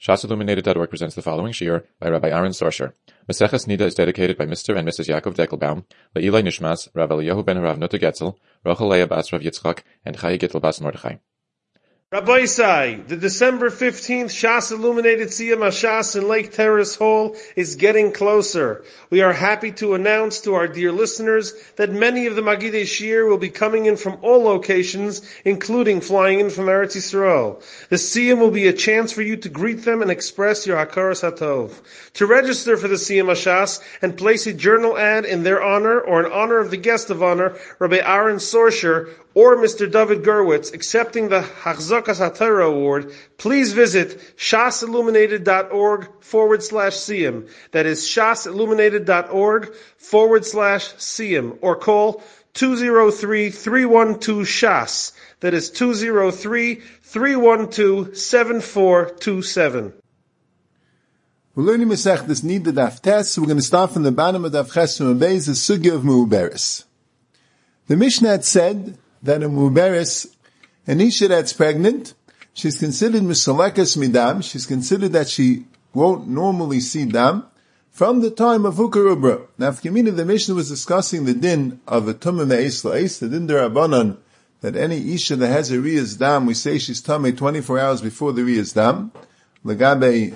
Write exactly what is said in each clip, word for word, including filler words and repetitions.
Shas Illuminated dot org presents the following shiur by Rabbi Aaron Sorsher. Maseches Nida is dedicated by Mister and Missus Yaakov Deckelbaum, Le'ilai Nishmas, Rav Eliyahu ben Rav Nota Getzel, Rachel Leah bas Rav Yitzchak, and Chayi Gittel bas Mordechai. Rabbi Isai, the December fifteenth Shas Illuminated Siyam HaShas in Lake Terrace Hall is getting closer. We are happy to announce to our dear listeners that many of the Magidei Shir will be coming in from all locations, including flying in from Eretz Yisrael. The Siyam will be a chance for you to greet them and express your Hakaras HaTov. To register for the Siyam HaShas and place a journal ad in their honor or in honor of the guest of honor, Rabbi Aaron Sorsher, or Mister David Gerwitz, accepting the Hachzakas HaTorah Award, please visit shasilluminated.org forward slash siyam. That is shasilluminated.org forward slash siyam. Or call two oh three, three one two, shas. That is two oh three, three one two, seven four two seven. We're learning Masechtas Nida Daf Tes. We're going to start from the bottom of Daf Chesed and Beis, the Sugya of Mu'uberes. The Mishnah had said that a Mu'uberes, an Isha that's pregnant, she's considered Misalekas Midam, she's considered that she won't normally see Dam, from the time of Hukar Ubra. Now, if Kamina, the Mishnah was discussing the din of a Tumah Me'is La'is, the din derabanan, that any Isha that has a Riyaz Dam, we say she's Tumah twenty-four hours before the Riyaz Dam, Lagabe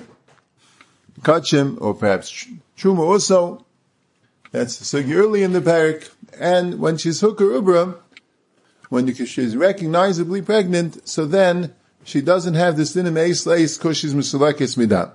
Kachim, or perhaps Truma also, that's so early in the parak, and when she's Hukar Ubra, when she's recognizably pregnant, so then she doesn't have this din of Me'is La'is because she's Misulekes Midam.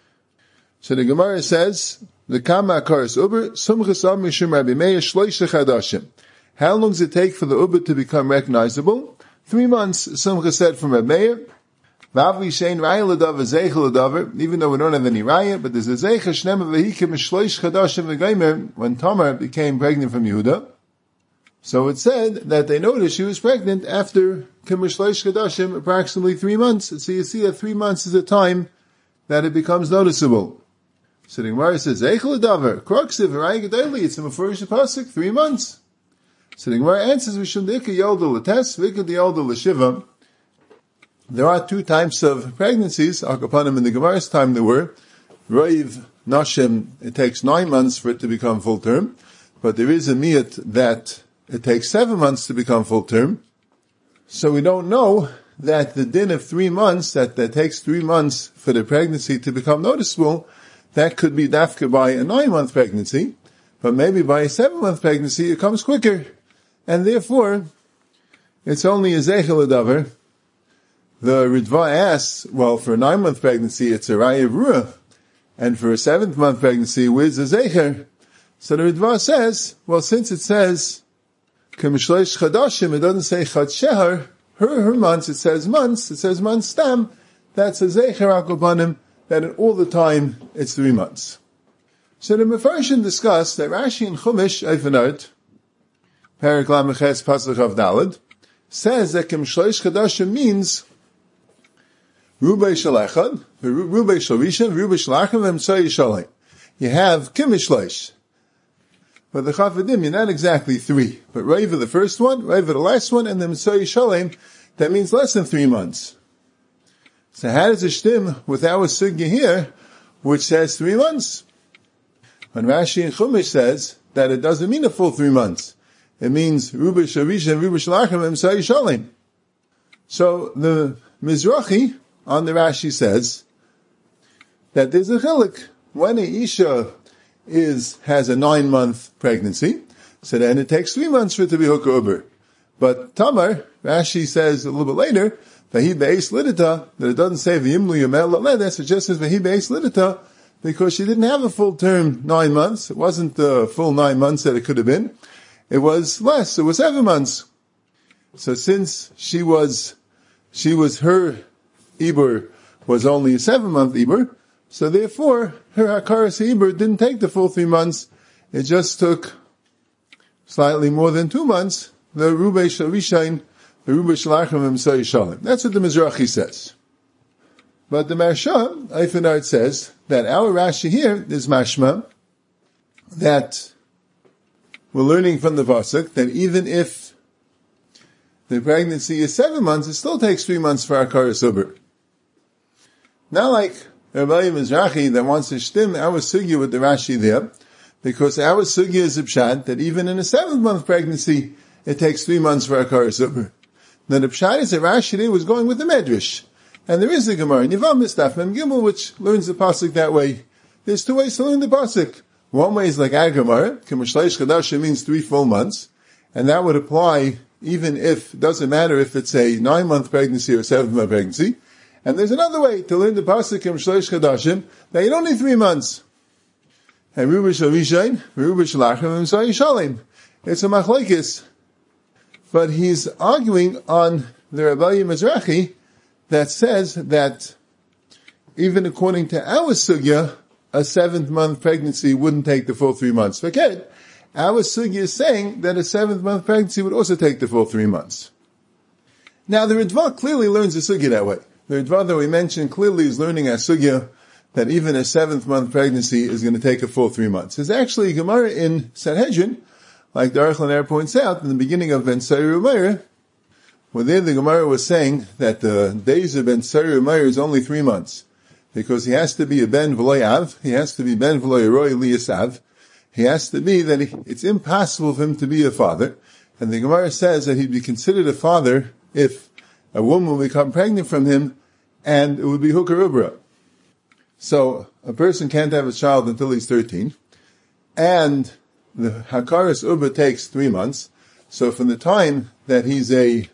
So the Gemara says, the Kama Akaras Uber, Sumchas Am Mishum Rabbi Meir Shloisha Chadashim. How long does it take for the Uber to become recognizable? Three months, Sumchas said from Rabbi Meir. Vavli Shein Raya L'davar Zeichel L'davar, even though we don't have any Raya, but there's a Zeichel Shnema V'hikim Shloish Chadashim V'gaimer, when Tamar became pregnant from Yehuda. So it said that they noticed she was pregnant after Kimishleish Kadashim, approximately three months. So you see that three months is the time that it becomes noticeable. So the Gemara says, Eichel Adavar, Kroksiv, Harai Gedaili, it's a Mefurish Pasuk, three months. So the Gemara answers, Vishum Dika Yolda Lates, Vika Yolda Lashiva. There are two types of pregnancies, Akapanim in the Gemara's time there were. Raiv Nashim, it takes nine months for it to become full term. But there is a Miyat that it takes seven months to become full term. So we don't know that the din of three months, that, that takes three months for the pregnancy to become noticeable, that could be dafka by a nine-month pregnancy, but maybe by a seven-month pregnancy it comes quicker. And therefore, it's only a zeichel adavar. The Ritva asks, well, for a nine-month pregnancy, it's a raya ruah, and for a seventh-month pregnancy, where's the zeicher? So the Ritva says, well, since it says, K'mishleish Chadashim, it doesn't say Chad Shehar, her, her months, it says months, it says months stam, that's a Zeicher Akobanim, that in all the time, it's three months. So the Mefarshim discussed that Rashi and Chumash, Eifanart, Parak Lameches Pasach of Dalad, says that K'mishleish Chadashim means Rubei Shalechad, Rubei Shalrishon, Rubei Shalachim, V'mtzai Shalem. You have K'mishleish. But the Chafadim, you're not exactly three. But Raiva the first one, Raiva the last one, and then Mitzvah Shalem, that means less than three months. So how does it stem with our Sugya here, which says three months? When Rashi and Chumash says that it doesn't mean a full three months. It means Ruba Sharish and Ruba Shalachim and Mitzvah Shalem. So the Mizrahi on the Rashi says that there's a chilik when a Isha is, has a nine month pregnancy, so then it takes three months for it to be Hukar Uber. But Tamar, Rashi says a little bit later, Vahi Be'ez Lidita, that it doesn't say V'yimlu Yomel Laleh, that suggests it's Vahi Be'ez Lidita, because she didn't have a full term nine months. It wasn't the full nine months that it could have been. It was less, it was seven months. So since she was, she was, her Ibur was only a seven month Ibur, so therefore, her Hakaras Ibur didn't take the full three months. It just took slightly more than two months. The Rubei Sharishain, the Rubei Shalachim V'mtzai Shalem. That's what the Mizrahi says. But the Marsha, Eifanart, says that our Rashi here is mashma, that we're learning from the Pasuk that even if the pregnancy is seven months, it still takes three months for Hakaras Ibur. Not like Rabbi Mizrahi that wants to stim our sugya with the Rashi there, because our sugya is a pshat that even in a seventh month pregnancy, it takes three months for a karas uber. Now the pshat is that Rashi there was going with the Medrash. And there is a Gemara in Yavam Mistaf Mem Gimel which learns the pasuk that way. There's two ways to learn the pasuk. One way is like our Gemara, K'mashleish Chadasha means three full months, and that would apply even if, it doesn't matter if it's a nine month pregnancy or a seven month pregnancy. And there's another way to learn the pasuk K'mashleish Chadashim, that you don't need three months. And Rubish Avishain, Rubish Lachem, and Sai Shalim. It's a machlekes. But he's arguing on the Rabbi Mizrahi that says that even according to our sugya, a seventh month pregnancy wouldn't take the full three months. Forget, our sugya is saying that a seventh month pregnancy would also take the full three months. Now the Ritva clearly learns the sugya that way. The Ritva that we mentioned clearly is learning a sugya that even a seventh month pregnancy is going to take a full three months. There's actually a Gemara in Sanhedrin, like the Aruch LaNer points out, in the beginning of Ben Sari Umayr, where there the Gemara was saying that the days of Ben Sari Umayr is only three months. Because he has to be a Ben V'loy Av, he has to be Ben V'loy Roy Liyasav, he has to be that he, it's impossible for him to be a father. And the Gemara says that he'd be considered a father if a woman would become pregnant from him, and it would be Hukar Ubra. So, a person can't have a child until he's thirteen, and the Hakaras Uba takes three months, so from the time that he's a,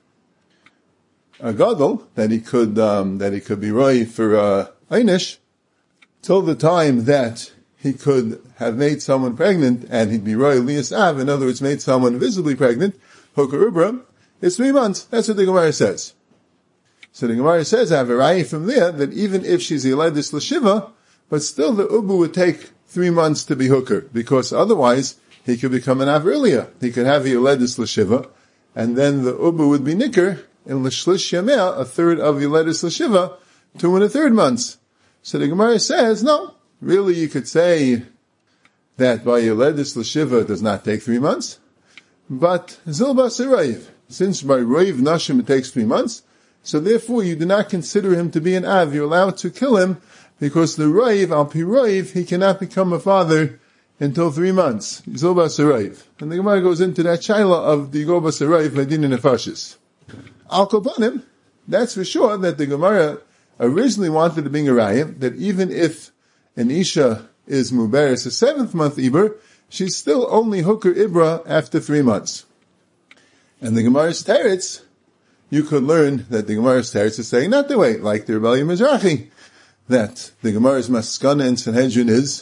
a Gadol, that he could, um, that he could be Roy for, uh, Einish, till the time that he could have made someone pregnant, and he'd be Roy Elias Av, in other words, made someone visibly pregnant, Hukar Ubra, it's three months. That's what the Gemara says. So the Gemara says, I have a raya from there, that even if she's Yeledis L'Shiva, but still the Ubu would take three months to be hooker, because otherwise he could become an Av earlier. He could have a Yeledis L'Shiva, and then the Ubu would be Nicker, in L'Shlish Yameh, a third of Yeledis L'Shiva, two and a third months. So the Gemara says, no, really you could say that by Yeledis L'Shiva does not take three months, but Zilbas Raiv, since by Raiv Nashim it takes three months, so therefore you do not consider him to be an Av. You're allowed to kill him because the Raiv, Al Pi Raiv, he cannot become a father until three months. Zilbas Raiv. And the Gemara goes into that shaila of the Gobas Raiv, Ladin and Nefashis. Al Kobanim, that's for sure that the Gemara originally wanted to bring a raya that even if an Isha is Muberes a seventh month Iber, she's still only Hooker Ibra after three months. And the Gemara's Teretz, you could learn that the Gemara's Teretz is saying not the way, like the Rebbe Mizrahi, that the Gemara's Maskana in Sanhedrin is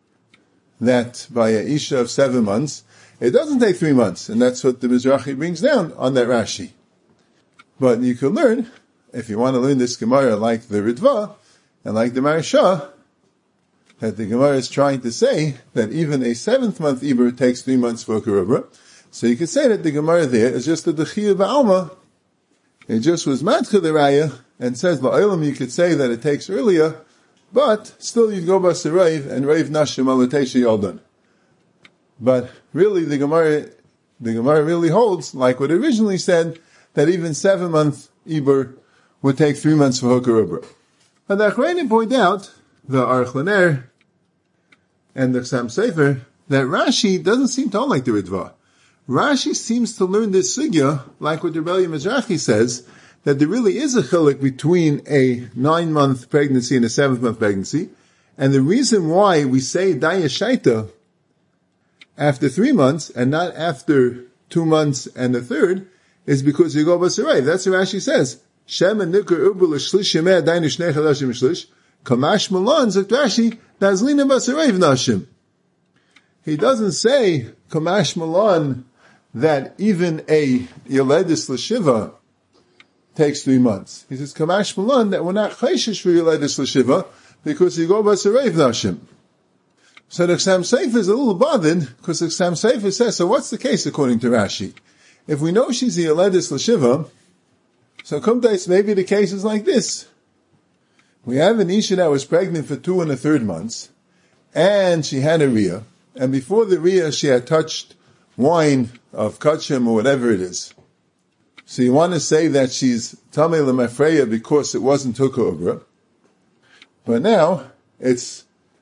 that by a Isha of seven months, it doesn't take three months, and that's what the Mizrahi brings down on that Rashi. But you could learn, if you want to learn this Gemara like the Ritva, and like the Maharsha, that the Gemara is trying to say that even a seventh month Iber takes three months for Karubra. So you could say that the Gemara there is just a Dechiyah Ba'alma. It just was Matcha the Raya, and says, Ba'olam you could say that it takes earlier, but still you'd go Bas Raiv, and Raiv Nashim Alatesha Yaldan. But really the Gemara, the Gemara really holds, like what it originally said, that even seven month Iber would take three months for Karubra. And the Achrayim point out, the Aruch LaNer and the Chassam Sofer, that Rashi doesn't seem to hold like the Ritva. Rashi seems to learn this sugya, like what the Rebbe Mizrahi says, that there really is a chiluk between a nine-month pregnancy and a seventh-month pregnancy, and the reason why we say Daya Shaita after three months and not after two months and a third is because you go Basarayv. That's what Rashi says. Shem and Nikar Ubul Shlish Yemeh Dainu Shnei Chadashim Shlish Kamash Malon Zok Rashi Nazlina Basarayv Nashim. He doesn't say Kamash Malon that even a Yeledis L'Shiva takes three months. He says Kamash Malon that we're not Chayshish for Yeledis L'Shiva because you go Basarayv Nashim. So the Chassam Sofer is a little bothered because the Chassam Sofer says, so what's the case according to Rashi? If we know she's a Yeledis L'Shiva, so Kumtais, maybe the case is like this. We have an Isha that was pregnant for two and a third months, and she had a Riyah, and before the Riyah she had touched wine of Kachim or whatever it is. So you want to say that she's Tamei L'Mafreya because it wasn't Hukah Ubra. But now, it's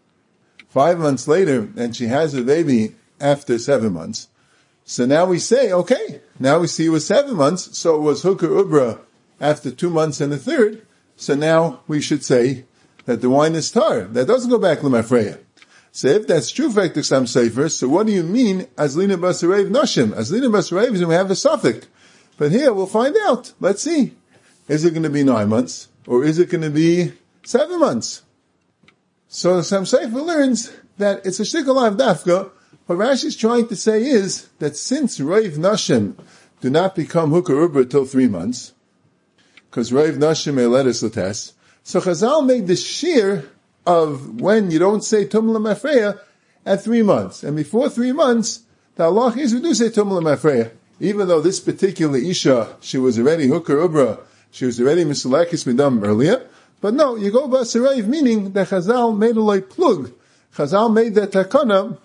five months later, and she has a baby after seven months. So now we say, okay, now we see it was seven months, so it was hooker ubra after two months and a third, so now we should say that the wine is tar. That doesn't go back l'mafreya. So if that's true for Ekdusam Sefer, so what do you mean Azlina Basarev Noshim? Azlina Basarev is when we have a suffix. But here we'll find out. Let's see. Is it going to be nine months? Or is it going to be seven months? So Sam Sefer learns that it's a shtikal av dafka. What Rashi is trying to say is that since Reiv Noshim do not become hooker ubra till three months, because Reiv Noshim may let us lates, so Chazal made the shear of when you don't say Tum L'Mafreya at three months. And before three months, the halach is we do say Tum L'Mafreya. Even though this particular Isha, she was already hooker ubra, she was already Misalakis Midam earlier. But no, you go Basarayv, meaning that Chazal made a light plug. Chazal made that takana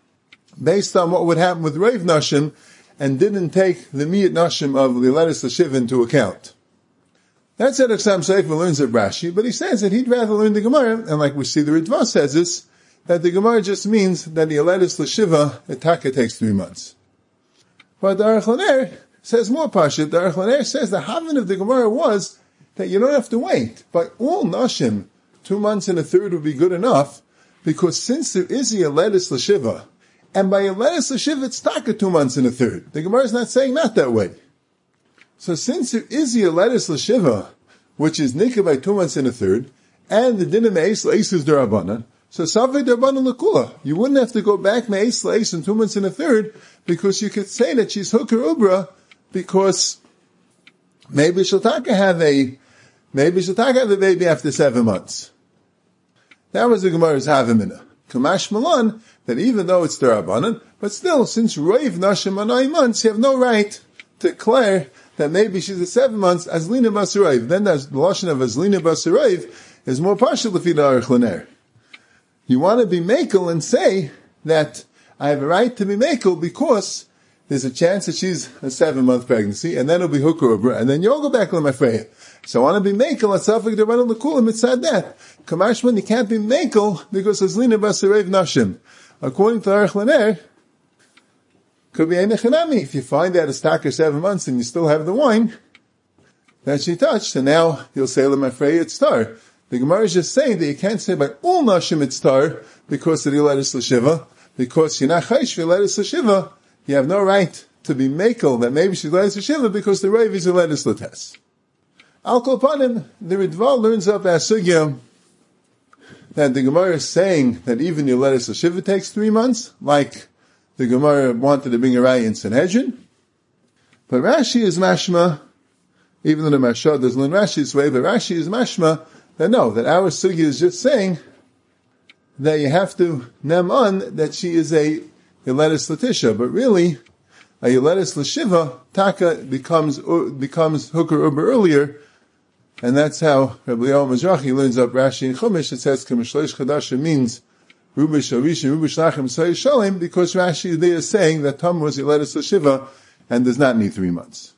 based on what would happen with Reiv Nashim and didn't take the Miyat Nashim of Liletis Lashiv into account. That's what Aksam Sefer learns of Rashi, but he says that he'd rather learn the Gemara, and like we see the Ritva says this, that the Gemara just means that the Aletis L'Shiva, the Taka takes three months. But the Aruch LaNer says more Pashit. The Aruch LaNer says the Havin of the Gemara was that you don't have to wait. By all Nashim, two months and a third would be good enough, because since there is the Aletis L'Shiva, and by Aletis L'Shiva it's Taka two months and a third. The Gemara is not saying not that way. So since there is the Aletis L'Shiva, which is Nikah by two months and a third, and the Dinah Me'es L'Eis is D'Rabbanan, so Savei D'Rabbanan L'Kula, you wouldn't have to go back Me'es L'Eis in two months and a third, because you could say that she's hooker ubra, because maybe she'll taka have a, maybe she'll taka have a baby after seven months. That was the Gemara's Havimina. Kamash Malan, that even though it's D'Rabbanan, but still, since Reiv Nashim are nine months, you have no right to declare that maybe she's a seven months Azlina Basarayv. Then the Lashon of Azlina Basarayv is more partial to feed Aruch LaNer. You want to be makel and say that I have a right to be makel because there's a chance that she's a seven month pregnancy, and then it'll be hooker ubra, and then you'll go back on my freya. So I want to be makel at Safik D'Rabbanan L'Kula mitzad that. Kamashman, you can't be makel because Azlina Basarayv Nashim. According to Aruch LaNer, could be Einechanami. If you find that it's taka seven months and you still have the wine that she touched, and now you'll say L'Mafreya it's tar. The Gemara is just saying that you can't say by all Nashim it's tar because of the Aletis L'Shiva, because you're not Chaysh for Aletis L'Shiva, you have no right to be makel that maybe she's Aletis L'Shiva because the Reiv is Aletis L'Tes. Al Kol Panim, the Ritva learns up as Sugya that the Gemara is saying that even the Aletis L'Shiva takes three months, like the Gemara wanted to bring a raya in Sanhedrin. But Rashi is mashma, even though the Mashal doesn't learn Rashi's way, but Rashi is mashma, that no, that our sugya is just saying that you have to nem on that she is a Yeletis Latisha, but really, a Yeletis Lashiva, Taka becomes, becomes hooker uber earlier, and that's how Rabbi Yoel Mizrahi learns up Rashi in Chumash. It says, Kamishleish Chadasha means Rubish Arishin, Rubish Lachem, Sayy Shalem, because Rashi there is saying that Tam was Yeletis Lashiva, and does not need three months.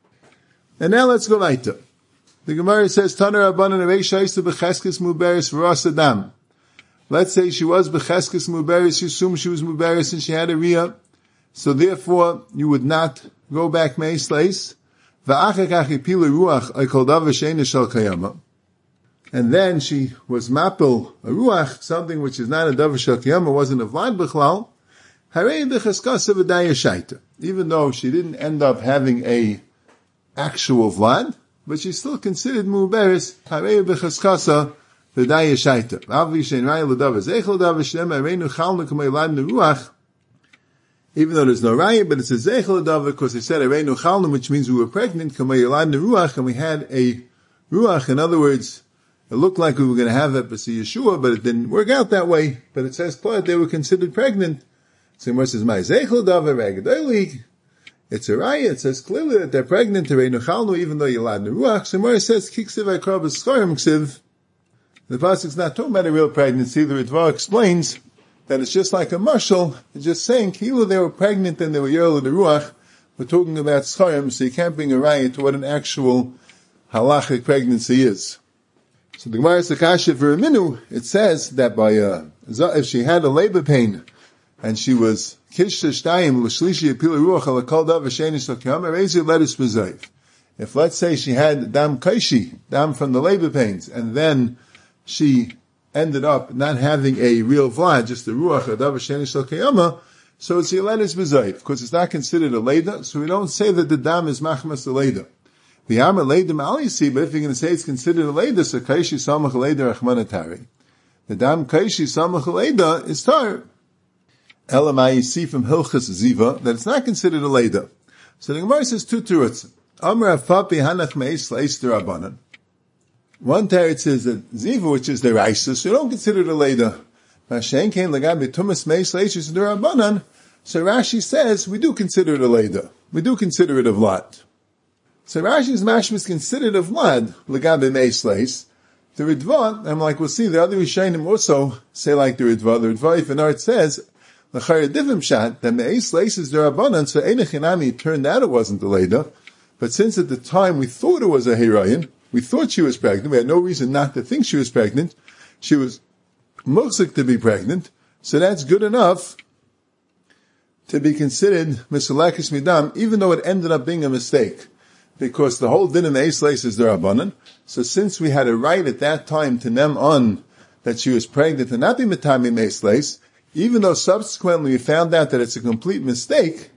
And now let's go later. The Gemara says, Taner Rabbanan Reisha Isa B'cheskes Muberis V'ras Adam. Let's say she was B'cheskes Muberis, you assume she was Muberis and she had a Riyah, so therefore you would not go back Meis Leis. V'achakach Ipila Ruach Aikol Davar She'ein Shel Kayama. And then she was Mapil a Ruach, something which is not a Davar Shel Kayama, wasn't a Vlad B'chlal. Harei B'cheskes V'daya Shaita. Even though she didn't end up having a actual Vlad, but she's still considered Muberis, Harei B'cheskes V'daya Shaita. Avi Shein Raya L'Davar Zeichel Davar Shlem Areinu Chalnu K'may Lad Neruach. Even though there's no raya, but it's a zeichel davar because they said areinu chalnu, which means we were pregnant, kamei yelad neruach, and we had a ruach. In other words, it looked like we were going to have that b'si Yeshua, but it didn't work out that way. But it says that they were considered pregnant. So it says my zeichel davar regadolik. It's a raya. It says clearly that they're pregnant areinu chalnu, even though yelad neruach. So it says kiksiv akrab eskarim ksiv. The pasuk is not talking about a real pregnancy. The Ritva explains that it's just like a mashal, it's just saying, either they were pregnant and they were yerl the ruach, we're talking about scharim, so you can't bring a raya to what an actual halachic pregnancy is. So the Gemara Sakasha Viraminu, it says that by uh, if she had a labor pain and she was kishta shtayim l'shlishi apil ruach ala kol davar sheini shakiyam erezi lettuce b'zayv. If let's say she had dam kaishi, dam from the labor pains, and then she ended up not having a real vlad, just the ruach ala davar sheini shakiyama, so it's a lettuce b'zayv, because it's not considered a leda, so we don't say that the dam is machmas a leda. The Amar Leida Malisi, but if you're going to say it's considered a Leida, so Kaishi Samach Leida Rachmanatari. The Dam Kaishi Samach Leida is tar. Elamai, you see from Hilchas Ziva that it's not considered a Leida. So the Gemara says two terutzim. Amar Afapi Hanach Meis Leis Derabanan. One teretz says that Ziva, which is the Raisa, so you don't consider it a Leida. Mashen came Lagabi Tumas Meis Leis Derabanan. So Rashi says we do consider it a Leida. We do consider it a Vlad. So Rashi's mashma is considered a vlad legabe meisleis. The Ritva, and like we'll see, the other Rishonim also say like the Ritva. The Ritva, if an art says l'chayr divim shat that meisleis is derabanan, so einachinami turned out it wasn't the leda, but since at the time we thought it was a hirayin, we thought she was pregnant. We had no reason not to think she was pregnant. She was muksik to be pregnant, so that's good enough to be considered misalakis midam, even though it ended up being a mistake. Because the whole din of Meisleis is derabanan. So since we had a right at that time to nem on that she was pregnant and not be metami Meisleis, even though subsequently we found out that it's a complete mistake,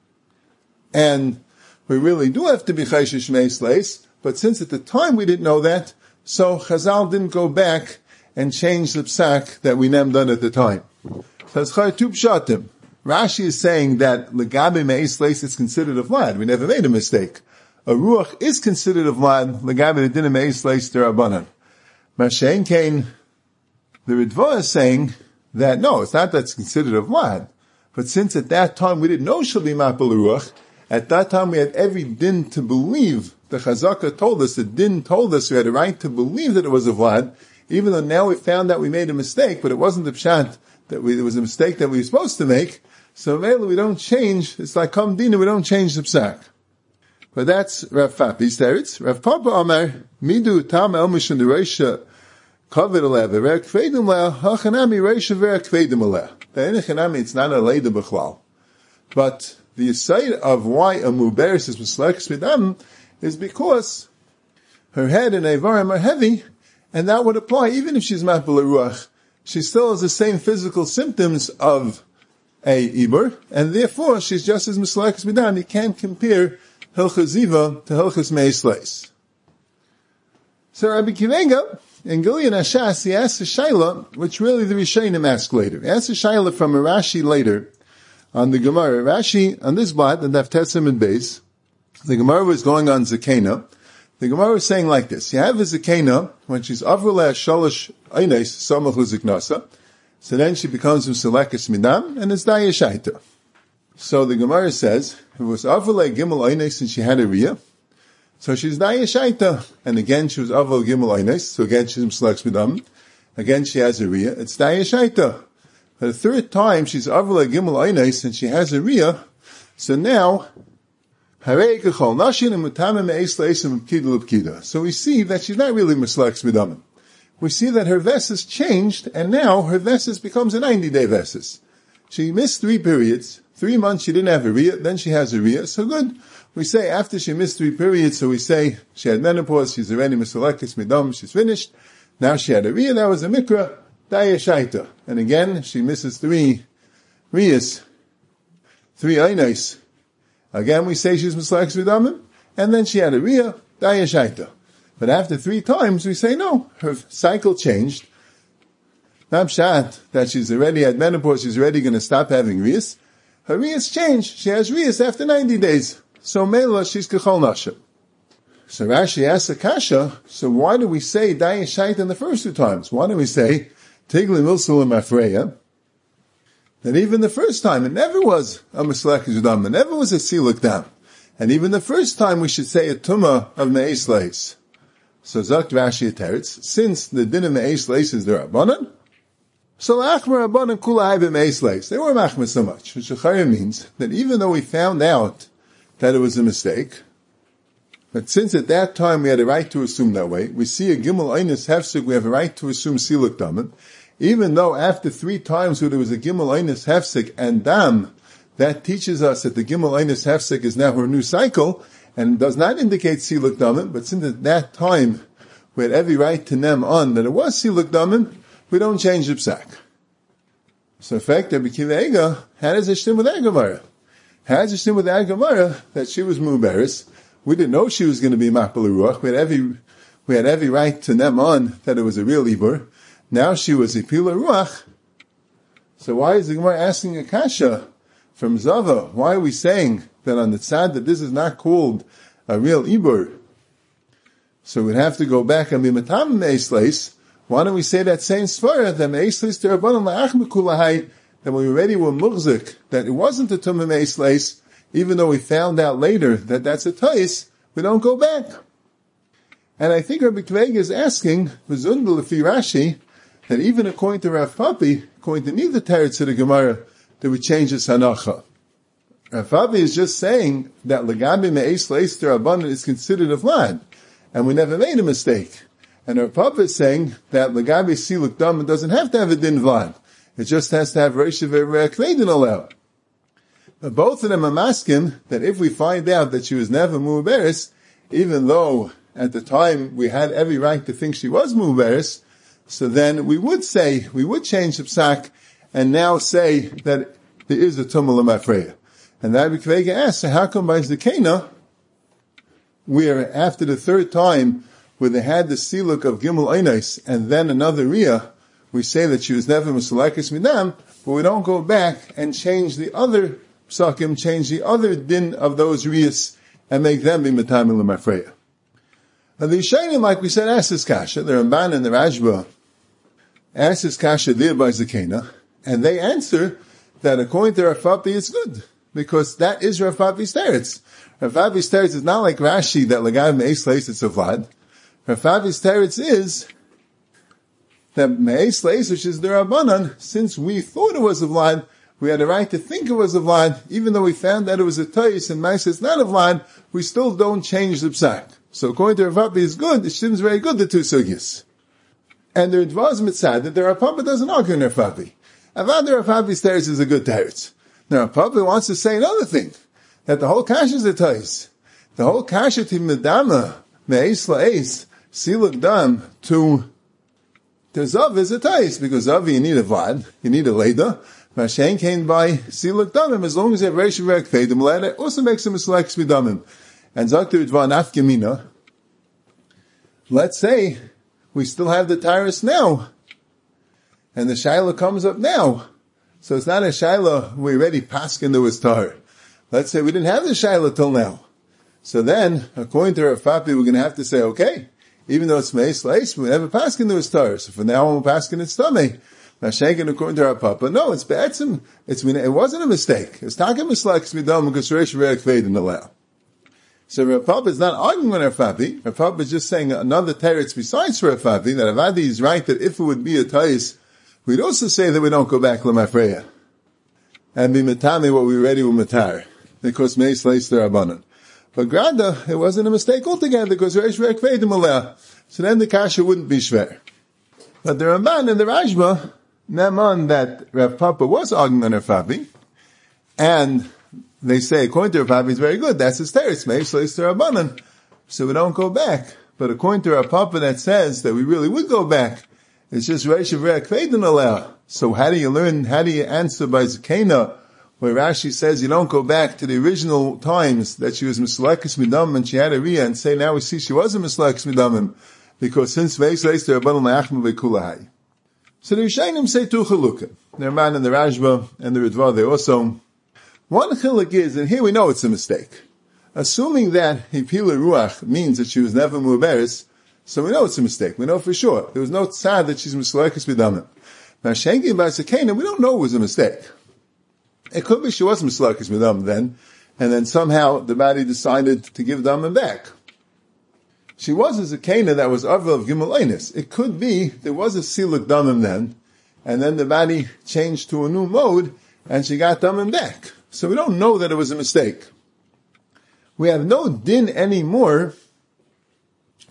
and we really do have to be chayshish Meisleis, but since at the time we didn't know that, so Chazal didn't go back and change the psak that we nem done at the time. So it's chayr tu pshatim. Rashi is saying that legabe Meisleis is considered a vlad. We never made a mistake. A ruach is considered a vlad, legabe the din of meisleis derabanan. Mashen Kain, the Ritva is saying that no, it's not that it's considered a vlad, but since at that time we didn't know she'll be mapel ruach, at that time we had every din to believe. The Chazaka told us, the din told us we had a right to believe that it was a vlad, even though now we found that we made a mistake, but it wasn't the pshat that we, it was a mistake that we were supposed to make. So mainly we don't change. It's like Kam Dina, we don't change the psak. But that's Rav Papi's teretz. Rav Papa Amar, Midu Tam El Mishon Reisha Kavod Aleh V'Rer Kvedim Leh Hachanami Reisha V'Rer Kvedim Aleh. The Enechanami, it's not a Leida B'chlal. But the side of why a Muberis is Mislekes Midam is because her head and Eivarim are heavy, and that would apply even if she's Mapel Ruach. She still has the same physical symptoms of a Ibur, and therefore she's just as Mislekes Midam. You can't compare Hilchas Ziva to Hilchas Meisleis. So Rabbi Kivega, in Gilead Hashas, he asks a Shaila, which really the Rishonim ask later. He asks a Shaila from a Rashi later, on the Gemara. Rashi, on this blot, the Daf Tetzim and Beis, the Gemara was going on Zakena. The Gemara was saying like this: you have a Zakena, when she's Avruleh Shalosh Eines, Samach Luziknasa, so then she becomes Misalekes Midam, and it's Dayashaita. So the Gemara says, it was Avruleh Gimel Eines, and she had a Riyah, so she's Dayashaita. And again, she was Avruleh Gimel Eines, so again she's Misalekes Midam. Again, she has a Riyah, it's Dayashaita. The third time she's Avruleh Gimel Eines, and she has a Riyah, so now, so we see that she's not really Mislekes Midamim. We see that her Vesis changed, and now her Vesis becomes a ninety-day Vesis. She missed three periods. Three months she didn't have a Riyah, then she has a Riyah. So good. We say after she missed three periods, so we say she had menopause, she's already Mislekes Midamim, she's finished. Now she had a Riyah, that was a Mikra, Dayashaita. And again, she misses three Riyahs, three Einais. Again, we say she's Mislekes Midamim, and then she had a Riyah, Dayashaita. But after three times, we say no, her cycle changed. Not pshat that she's already had menopause, she's already going to stop having Riyahs. Her Riyahs changed. She has Riyahs after ninety days. So Mela, she's Kechol Nasha. So Rashi asks a kasha, so why do we say Dayashaita in the first two times? Why do we say Tigli Milsul Mafreya? That even the first time, it never was a Mislekes Midamim, it never was a Siluk Dam. And even the first time we should say a Tumah of Me'es Leis. So Zakt Rashi Teretz, since the din of Me'es Leis is the Rabbanan, so Achmer Rabbanan Kula Hai B'Me'es Leis. They were Machmer so much, which Shechayim means that even though we found out that it was a mistake, But since at that time we had a right to assume that way, we see a Gimel Einis Hefsek, we have a right to assume Siluk Damim, even though after three times where there was a Gimel Einis Hefsek and Dam, that teaches us that the Gimel Einis Hefsek is now her new cycle, and does not indicate Siluk Damim, but since at that time we had every right to nem on that it was Siluk Damim, we don't change the psak. So in fact, Rabbi Akiva Eiger, how does it stem with our Gemara? How does it stem with our Gemara that she was Muberis? We didn't know she was going to be Machbel Ruach. We had every, we had every right to nem on that it was a real Ibur. Now she was Ipila Ruach. So why is the Gemara asking a kasha from Zava? Why are we saying that on the tzad that this is not called a real Ibur? So we'd have to go back and be Matam Meisleis. Why don't we say that same svara that Meisleis Terabbanan La'ach Mekulahai, that we already were Mughzik, that it wasn't a Tumah Meisleis, even though we found out later that that's a Tais, we don't go back. And I think Rabbi Akiva Eiger is asking, V'zundel Lefi Rashi, that even according to Rav Papi, according to neither Teretz of the Gemara, that we change this Hanacha. Rav Papi is just saying that Legabi Meisleis Terabbanan is considered a Vlad, and we never made a mistake. And our Papa is saying that Lagabi Siluk Dam doesn't have to have a Din Vlad. It just has to have Reisha Ve'Kvedin allowed. But both of them are masking that if we find out that she was never Mu'beris, even though at the time we had every right to think she was Mu'beris, so then we would say, we would change the psak and now say that there is a Tumah L'Mafreya. And that Rabbi Akiva Eiger asks, so how come by Zekena, where after the third time, where they had the siluk of Gimel Einis and then another Riyah, we say that she was never Musalakis Midam, but we don't go back and change the other psakim, change the other din of those Riyahs and make them be Matamil L'Mafreya. And the Yishayim, like we said, asked this kasha, the Ramban and the Rajba asked this kasha there by Zekena, and they answer that according to Rav Papi it's good, because that is Rav Papi's teretz. Rav Papi's teretz is not like Rashi that Lagav Me'esleis it's a Vlad. Rav Papi's teretz is that Me'esleis, which is the Rabbanan, since we thought it was a Vlad, we had a right to think it was a Vlad, even though we found that it was a Tais and Maisa it's not a Vlad, we still don't change the psak. So according to Rav Papi is good, the Shim's very good, the two sugyas. And the Ridvaz Mitzad, that the Rav Papi doesn't argue in Rav Papi. Avad the Rav Papi's teretz is a good teretz. Now Rav Papi wants to say another thing, that the whole kasha is a Tais. The whole kasha to Medama, Me'es La'es, Siluk Dam, to, to Zav is a Tais, because Zav you need a Vlad, you need a Leda, Mashen came by Siluk Damim, as long as you have Reish Ve'Kvedim, Leda also makes him a Seleks Vidamim. And Zaktir Idvan Afgemina, let's say, we still have the Tyrus now, and the Shaila comes up now. So it's not a Shaila we already paskin to his tar. Let's say we didn't have the Shaila till now. So then, according to Rav Papi, we're going to have to say, okay, even though it's Meis Leis, we never paskin to his tar. So for now on, we're paskin its tummy. Mashenkin according to Rav Papa. No, it's Be'etzim. It's, it wasn't a mistake. It's Takim Mislak Smidam because Reish Ve'ek Ve'edin allow. So Rav Papa is not arguing with Rav Papi. Rav Papa is just saying another teretz besides Rav Papi, that Avadi is right that if it would be a tais, we'd also say that we don't go back L'Mafreya and be Matami what we already were Matar, because Meis Leis the Rabbanan. But Grada, it wasn't a mistake altogether, because Reish Ve'ek Ve'edim allow. So then the kasha wouldn't be shver. But the Ramban and the Rajba, Neman that Rav Papa was arguing on Rav Papi, and they say, according to Rav Papi, it's very good. That's his teretz, Meis Leis the Rabbanan. So we don't go back. But according to Rav Papa, that says that we really would go back. It's just Reish Ve'ek Ve'edin allow. So how do you learn, how do you answer by Zekena, where Rashi says you don't go back to the original times that she was Mislekes Midam and she had a Riyah, and say now we see she wasn't Mislekes Midamim, because since Meis Leis the Rabbanan La'achma Ve'kulahai. So the Yishayim say two chilukim. The Ramban and the Rajba and the Ritva, they also. One chiluk is, and here we know it's a mistake. Assuming that Hipila Ruach means that she was never Mu'beris, so we know it's a mistake. We know for sure. There was no tzad that she's Mislekes Midamim. Now, Shenki by Sekena, we don't know it was a mistake. It could be she was Mislekes Midamim then, and then somehow the body decided to give Damim back. She was a Zekena that was Avra of Gimel Einis. It could be there was a Siluk Damim then, and then the body changed to a new mode, and she got Damim back. So we don't know that it was a mistake. We have no din anymore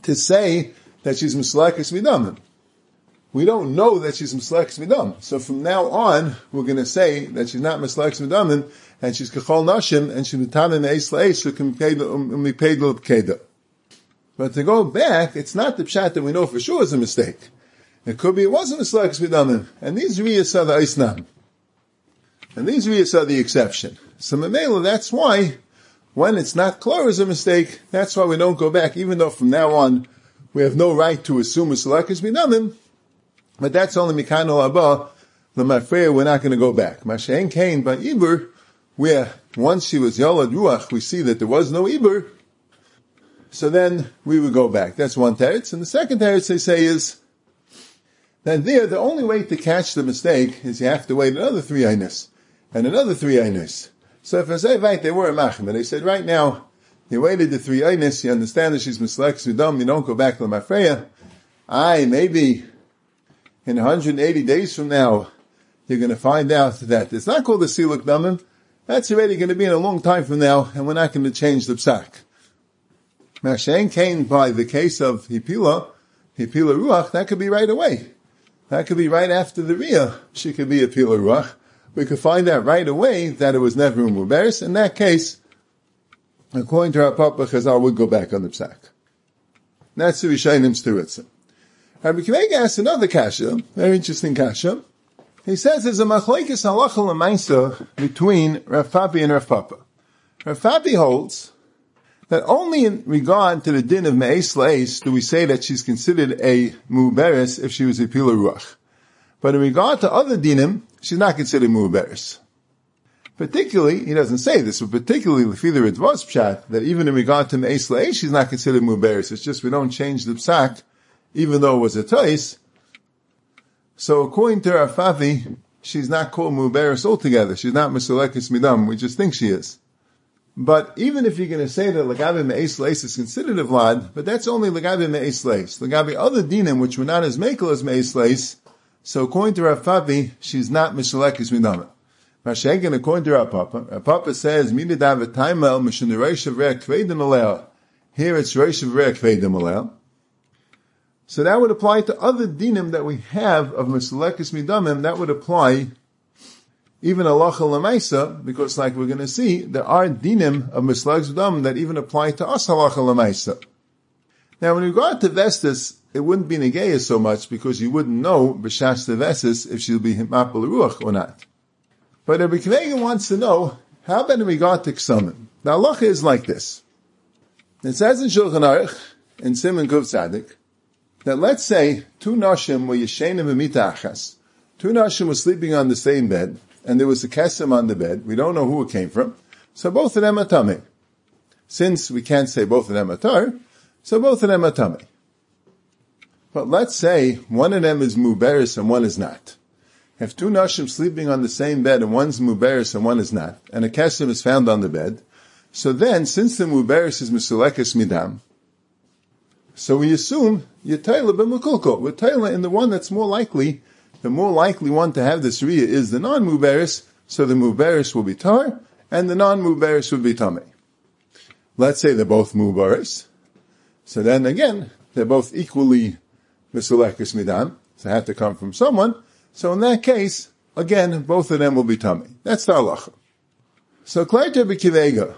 to say that she's Mislekes Midamim. We don't know that she's Mislekes Midam. So from now on, we're going to say that she's not Mislekes Midamim, and she's Kechol Nashim, and she's Mitanim Me'es La'es, so can be paid L'Pkeda. But to go back, it's not the pshat that we know for sure is a mistake. It could be it wasn't Mislekes Midamim. And these riyas are the Eisnam. And these riyas are the exception. So Memela, that's why, when it's not clear as a mistake, that's why we don't go back, even though from now on, we have no right to assume Mislekes Midamim. But that's only Mikano Abba, the Mafreya, we're not going to go back. Mashen Kain by Iber, where once she was Yolad Ruach, we see that there was no Iber, so then we would go back. That's one teretz. And the second teretz they say is, that there, the only way to catch the mistake is you have to wait another three einos, and another three einos. So if I say, right, they were a Machem, and they said, right now, you waited the three einos, you understand that she's Mislekes Midam, you don't go back to the Mafreya. Aye, maybe in one hundred eighty days from now, you're going to find out that it's not called the Siluk Damim. That's already going to be in a long time from now, and we're not going to change the psak. Mashen came by the case of Hipila, Hipila Ruach, that could be right away. That could be right after the Riyah. She could be Hipila Ruach. We could find out right away that it was never Muberes. In that case, according to our Papa Chazal, would go back on the psak. That's the Rishayim's Terutzim. Rabbi Kiva asks another kasha, very interesting kasha. He says there's a machlekes halacha l'maisa between Rav Papi and Rav Papa. Rav Papi holds that only in regard to the din of Me'es La'es do we say that she's considered a muberes if she was a pila ruach. But in regard to other dinim, she's not considered muberes. Particularly, he doesn't say this, but particularly Lefila Ridvos Pshat, that even in regard to Me'es La'es, she's not considered muberes. It's just we don't change the psak, even though it was a tois. So according to Rav Papi, she's not called muberes altogether. She's not Mislekes Midam. We just think she is. But even if you're going to say that Lagabi Me'es La'es is considered a Vlad, but that's only Lagabi Me'es La'es. Lagabi other dinim, which were not as mekel as Me'es La'es, so according to Rav Papi, she's not Mislekes Midam. Mashenkin, according to Rav Papa, Rav Papa says, Mididav Taimel, Mishin Reish of Re'ek Kvedim Alel. Here it's Reish of Re'ek Kvedim Alel. So that would apply to other dinim that we have of Mislekes Midamim. That would apply even halacha l'maisa, because like we're going to see, there are dinim of Mislekes Midamim that even apply to us halacha l'maisa. Now, in regard to Vestas, it wouldn't be negeya so much because you wouldn't know b'shas the Vestas if she'll be himapel ruach or not. But Rabbi Kiva wants to know, how about in regard to Ksamim? The halacha is like this. It says in Shulchan Aruch, in Siman Kuf Tzadik, that let's say two nashim were yeshenim v'mita achas. Two nashim were sleeping on the same bed, and there was a kesem on the bed. We don't know who it came from. So both of them are tamei. Since we can't say both of them are tar, so both of them are tamei. But let's say one of them is muberis and one is not. If two nashim sleeping on the same bed and one's muberis and one is not, and a kesem is found on the bed, so then, since the muberis is mislekes midam, so we assume you're Taila b'mukulko. We're Taila in the one that's more likely, the more likely one to have this riyah is the non-muberis, so the muberis will be tar, and the non-muberis will be tamei. Let's say they're both muberis. So then again, they're both equally mislekes midam, so they have to come from someone. So in that case, again, both of them will be tamei. That's the halacha. So Klaita b'kivega.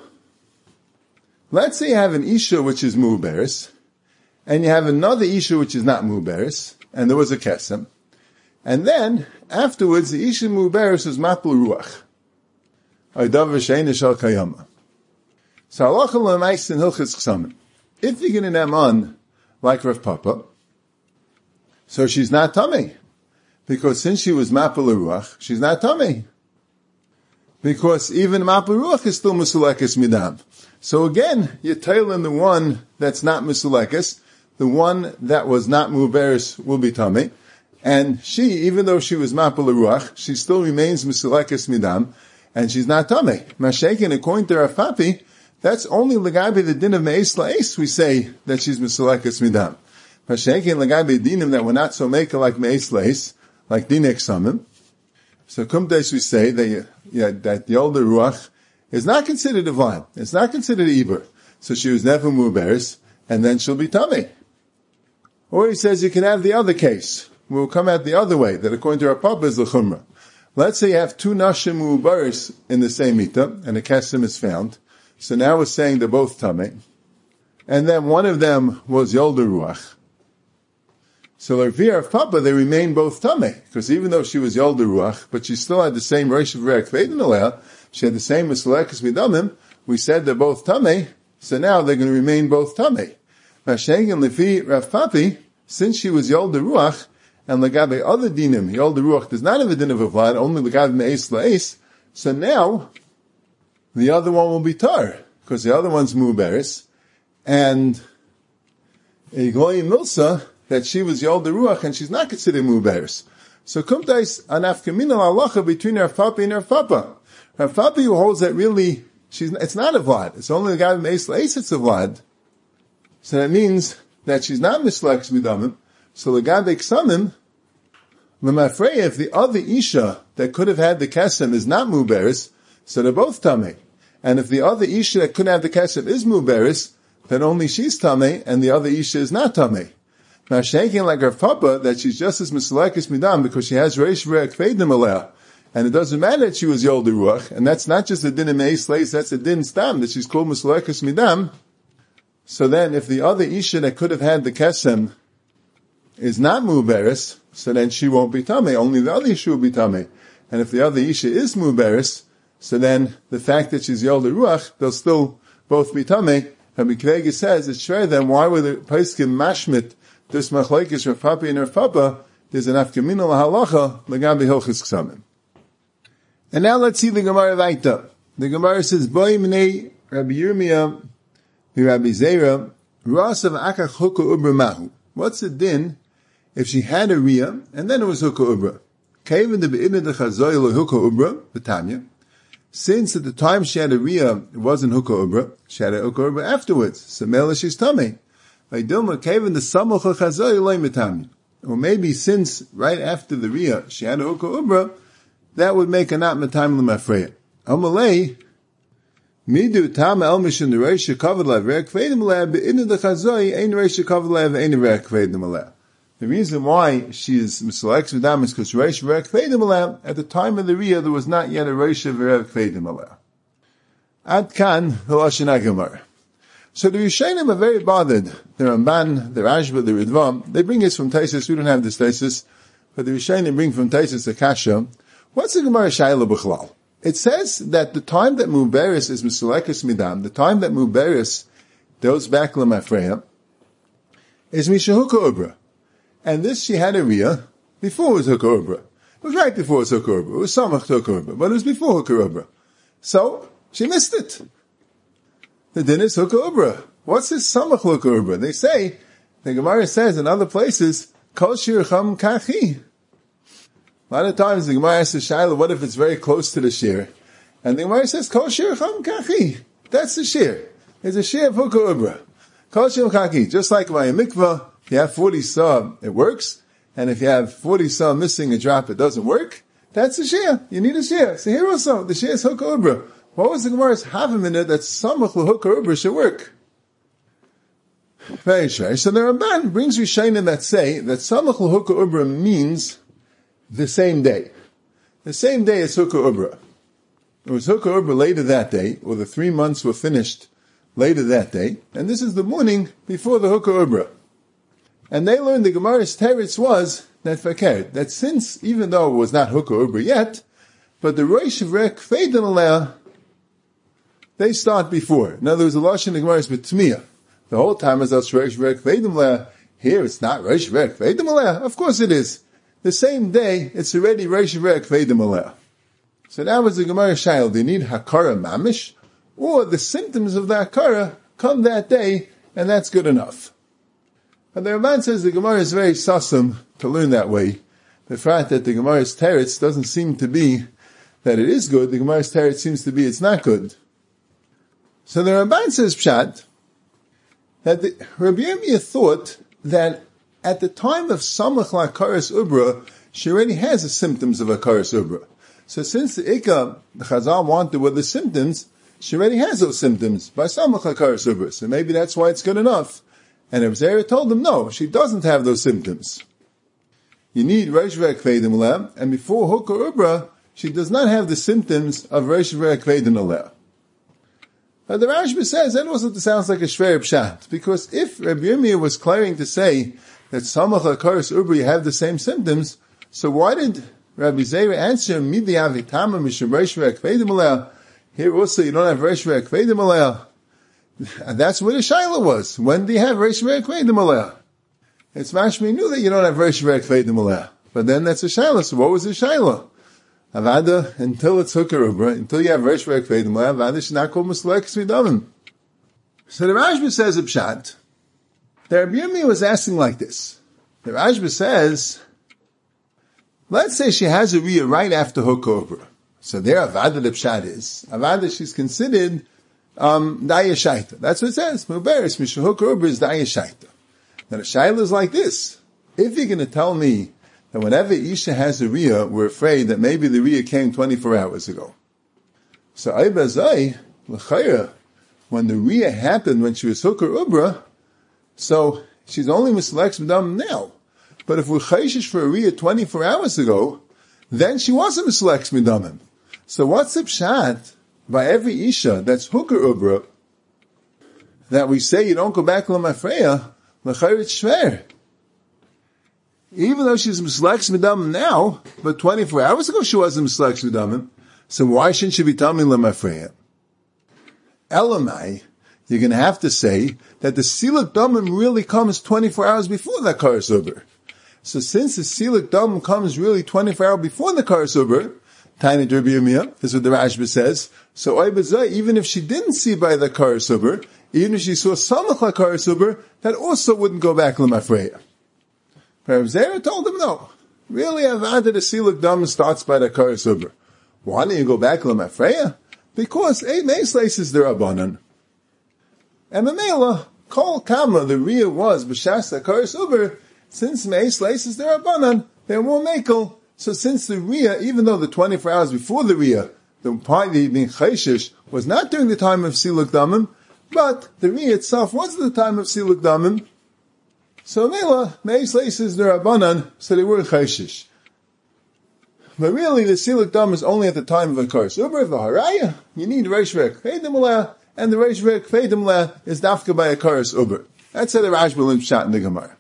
Let's say you have an isha which is muberis, and you have another isha which is not muberis, and there was a kesem. And then, afterwards, the isha muberis is mapul ruach. Aydav v'shein shal kayama. So halacha l'mais in hilchas ksamim. If you're going to name on, like Rav Papa, so she's not tamei. Because since she was mapul ruach, she's not tamei. Because even mapul ruach is still misulekes midam. So again, you're tailing the one that's not misulekes. The one that was not muberis will be tamei, and she, even though she was mapul ruach, she still remains misulekes midam, and she's not tamei. Mashaken, according to Rav Papi, that's only legabi the din of me'es la'es we say that she's misulekes midam. Mashaken legabi dinim that were not so maker like me'es la'es, like dinek samim. So kumtes we say that yeah, that the older ruach is not considered a vine. It's not considered iber. So she was never muberis, and then she'll be tamei. Or he says you can have the other case. We'll come at the other way, that according to our Papa is l'chumra. Let's say you have two nashim u'baris in the same mita, and a kesem is found. So now we're saying they're both tamei. And then one of them was Yolda Ruach. So L'Rvia of Papa, they remain both tamei, because even though she was Yolda Ruach, but she still had the same Reish V'Rek V'Eden Aleh, she had the same Mislekas Midamim, we said they're both tamei, so now they're going to remain both tamei. Mashengin Lefi Rav Papi, since she was Yolda Ruach, and Lagabe other dinim, Yolda Ruach does not have a din of a vlad, only Lagabe Me'es La'es, so now, the other one will be tar, because the other one's Mu'beris, and a Goyi Milsa, that she was Yolda Ruach, and she's not considered Mu'beris. So kumtais an afkamin al-halacha between Rav Papi and Rav Papa. Rav Papi who holds that really, she's, it's not a vlad, it's only the guy who makes la'es, it's a vlad. So that means that she's not misleks midamim. So the guy makes samim, l'mafreya, if the other Isha that could have had the kesem is not Mu'beris, so they're both tamei. And if the other Isha that couldn't have the kesem is Mu'beris, then only she's tamei, and the other Isha is not tamei. Now shaking like her papa, that she's just as mislekes midam, because she has reish v'rek feidim aleh. And it doesn't matter that she was Yolda Ruach, and that's not just a din of meis leis, that's a din stam, that she's called mislekes midam. So then, if the other Isha that could have had the kesem is not Mu'beris, so then she won't be tamei, only the other Isha will be tamei. And if the other Isha is Mu'beris, so then the fact that she's Yolda Ruach, they'll still both be tamei. And Mikvega says, it's sure then, why were the Paiskim mashmit this machlekes Rav Papi and Rav Papa? There's an afkamin al-halacha l'gabi hilchis ksamim. And now let's see the Gemara Vaita. The Gemara says, Boi minei Rabbi Yirmiyah Rabbi Zera Rasav akach hukah ubra mahu. What's the din if she had a riyah and then it was hukah ubra? Kevin the be'idna de chazoy lo hukah ubra b'tamya. Since at the time she had a riyah, it wasn't hukah ubra. She had a hukah ubra afterwards. So mela she's tamei. Or maybe since right after the riyah she had a hukah ubra, that would make her not metam l'mafreya. Amalei midu tam el mishin the reish kavod lev reik kvedim lev be'inu the chazoi ein reish kavod lev ein reik kvedim lev. The reason why she is misaleks v'dam is because reish reik kvedim lev, at the time of the riyah there was not yet a reish reik kvedim lev. Ad kan ha'lashon Gemara. So the Rishonim are very bothered. The Ramban, the Rashba, the Ridva, they bring this from Taisus. We don't have this Taisus, but the Rishonim bring from Taisus the Kasha. What's the Gemara Shaila B'chlal? It says that the time that Mu'beris is Misalekes Midam, the time that Mu'beris goes back L'mafreya, is Misha Hukah Ubra. And this she had a riyah before it was Hukah Ubra. It was right before it was Hukah Ubra. It was Samach Hukah Ubra, but it was before Hukah Ubra. So, she missed it. The din is hukah ubra. What's this samach hukah ubra? They say, the Gemara says in other places, kol shir cham kachi. A lot of times the Gemara asks the Shaila, what if it's very close to the shir? And the Gemara says, kol shir cham kachi. That's the shir. It's a shir of hukah ubra. Kol shir kachi. Just like by a mikvah, if you have forty saw, it works. And if you have forty saw missing a drop, it doesn't work. That's the shir. You need a shir. So here also, the shir is hukah ubra. What was the Gemara's havim in it that samach l'hukah ubra should work? Very strange. So the Ramban brings Rishonim that say that samach l'hukah ubra means the same day. The same day as hukah ubra. It was hukah ubra later that day, or the three months were finished later that day, and this is the morning before the hukah ubra. And they learned the Gemara's teretz was that fakir, that since, even though it was not hukah ubra yet, but the reish v'rek feidim aleh, they start before. In other words, the Lashon the Gemara is b'tmiyah. The whole time is as reish v'rek feidim aleh. Here it's not reish v'rek feidim aleh. Of course it is. The same day, it's already reish v'rek feidim aleh. So that was the Gemara child. They need hakara mamish, or the symptoms of the hakara come that day, and that's good enough. And the Ramban says the Gemara is very sasum to learn that way. The fact that the Gemara's teretz doesn't seem to be that it is good, the Gemara's teretz seems to be it's not good. So the Ramban says pshat that the, Rabbi Yirmiyah thought that at the time of samach la'akaras ubra, she already has the symptoms of akaras ubra. So since the ikka, the Chazal wanted were the symptoms, she already has those symptoms by samach la'akaras ubra. So maybe that's why it's good enough. And Reb Zera told him, no, she doesn't have those symptoms. You need Rosh Kvedim Aleh, and before Hukar Ubra, she does not have the symptoms of Rosh Kvedim Aleh. Now the Rashba says, that also sounds like a Shver Pshat, because if Rabbi Yirmiyah was claiming to say that Samach HaKaras Ubra have the same symptoms, so why did Rabbi Zera answer, Midi Avitama Mishum Rosh Kvedim Aleh? Here also you don't have Rosh Kvedim Aleh. And that's where the Shaila was. When do you have Rosh Kvedim Aleh? It's mashmi knew that you don't have Rosh Kvedim Aleh. But then that's a Shaila. So what was the Shaila? Avada, until it's Hukar Ubra, until you have Rosh Kvedim Aleh, Avada should not call Muslekes Midamim. So the Rashba says a Pshat. The Rabbi Yirmiyah was asking like this. The Rashba says, let's say she has a Riyah right after Hukar Ubra. So there Avada the Pshat is. Avada she's considered Um, Daya Shaita. That's what it says. Muberis, Mishahukar Ubra is Daya Shaita. Now the Shaila is like this. If you're going to tell me that whenever Isha has a Riyah, we're afraid that maybe the Riyah came twenty-four hours ago. So Aibazai, L'chayra, when the Riyah happened when she was Hukar Ubra, so she's only Misleks B'dam now. But if we're Chayshish for a Riyah twenty-four hours ago, then she wasn't Misleks B'damim. So what's the Pshat? By every Isha that's Hukar Ubra, that we say you don't go back L'mafreya, L'chayr it's Shver. Even though she's Misleks Midamim now, but twenty-four hours ago she wasn't Misleks Midamim, so why shouldn't she be telling me L'mafreya? Elamai, you're going to have to say that the Siluk Damim really comes twenty-four hours before that Karas Ubra. So since the Siluk Damim comes really twenty-four hours before the Karas Ubra, Taina Rabbi Yirmiyah, this is what the Rashba says. So Oibazai, even if she didn't see by the Karas Ubra, even if she saw Samach HaKaras Ubra, that also wouldn't go back L'mafreya. Rabbi Zera told him no. Really, Avada the Siluk Dam starts by the Karas Ubra. Why don't you go back L'mafreya? Because eight Meisleis is the Rabbanan. And Mamela, Kol Kama, the Riyah was B'shas HaKaras Ubra, since Meisleis is the Rabbanan, they're more Mekel. So since the Riyah, even though the twenty-four hours before the Riyah, the party being Chayshish was not during the time of Siluk Damim, but the Riyah itself was at the time of Siluk Damim. So Mela, Meis Leises the Rabbanan, so they were Chayshish. But really, the Siluk Damim is only at the time of a Karas Ubra, the Haraya, you need Reish Kvedim Aleh, and the Reish Kvedim Aleh is Dafka by a Karas Ubra. That's how the Rashba Lim Pshat in the Gemara.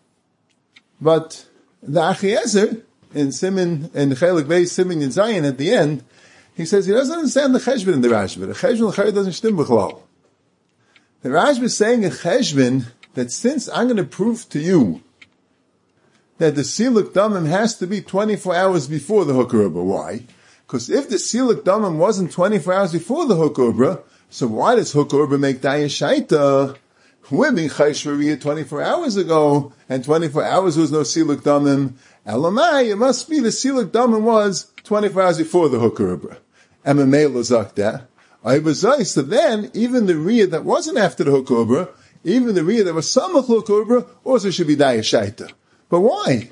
But the Achiezer, in Simin, in Chelik Beis, Simin in Zion at the end, he says he doesn't understand the Cheshbon in the Rashba. The Cheshbon the doesn't stim b'chlal. The Rashba is saying in Cheshbon that since I'm going to prove to you that the Siluk Damim has to be twenty-four hours before the Hukar Ubra. Why? Because if the Siluk Damim wasn't twenty-four hours before the Hukar Ubra, so why does Hukar Ubra make Daya Shaita? We're being Chayshvariyah twenty-four hours ago, and twenty-four hours was no Siluk Damim. Elamai, it must be the Siluk Damim was twenty-four hours before the Hukar Ubra. And Mamei Lozakta. So then, even the Riyah that wasn't after the Hukar Ubra, even the Riyah that was Samach Hukar Ubra, also should be Daya Shaita. But why?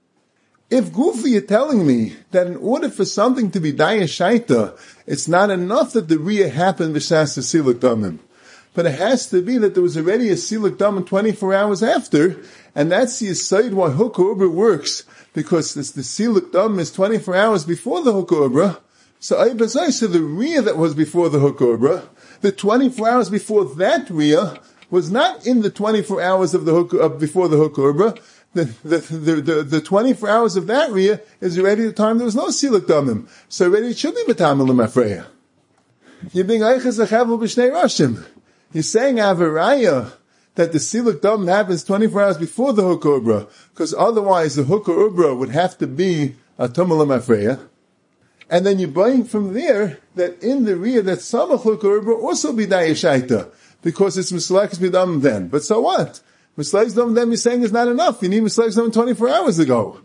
If Gufi, you're telling me that in order for something to be Daya Shaita, it's not enough that the Riyah happened b'shas the Siluk Damim. But it has to be that there was already a Siluk Damim twenty-four hours after, and that's the aside why Hukar Ubra works, because this, the Siluk Damim is twenty-four hours before the Hukar Ubra. So Aibazai, so the Riyah that was before the Hukar Ubra, the twenty-four hours before that Riyah was not in the twenty-four hours of the Hukar, uh, before the Hukar Ubra. The, the, the, the, the twenty-four hours of that Riyah is already the time there was no Siluk Damim. So already it should be B'tamil L'mafreya. You're being Eiches Achavel B'shnei Rashim. You're saying Avaraya that the Siluk Damim happens twenty-four hours before the Hukar Ubra, because otherwise the Hukar Ubra would have to be a Tumul L'mafreya. And then you're buying from there that in the Riyah that Samach Hukar Ubra also be Daya Shaita, because it's Mislekes B'damim then. But so what? Mislekes B'damim then you're saying is not enough. You need Mislekes B'damim twenty-four hours ago.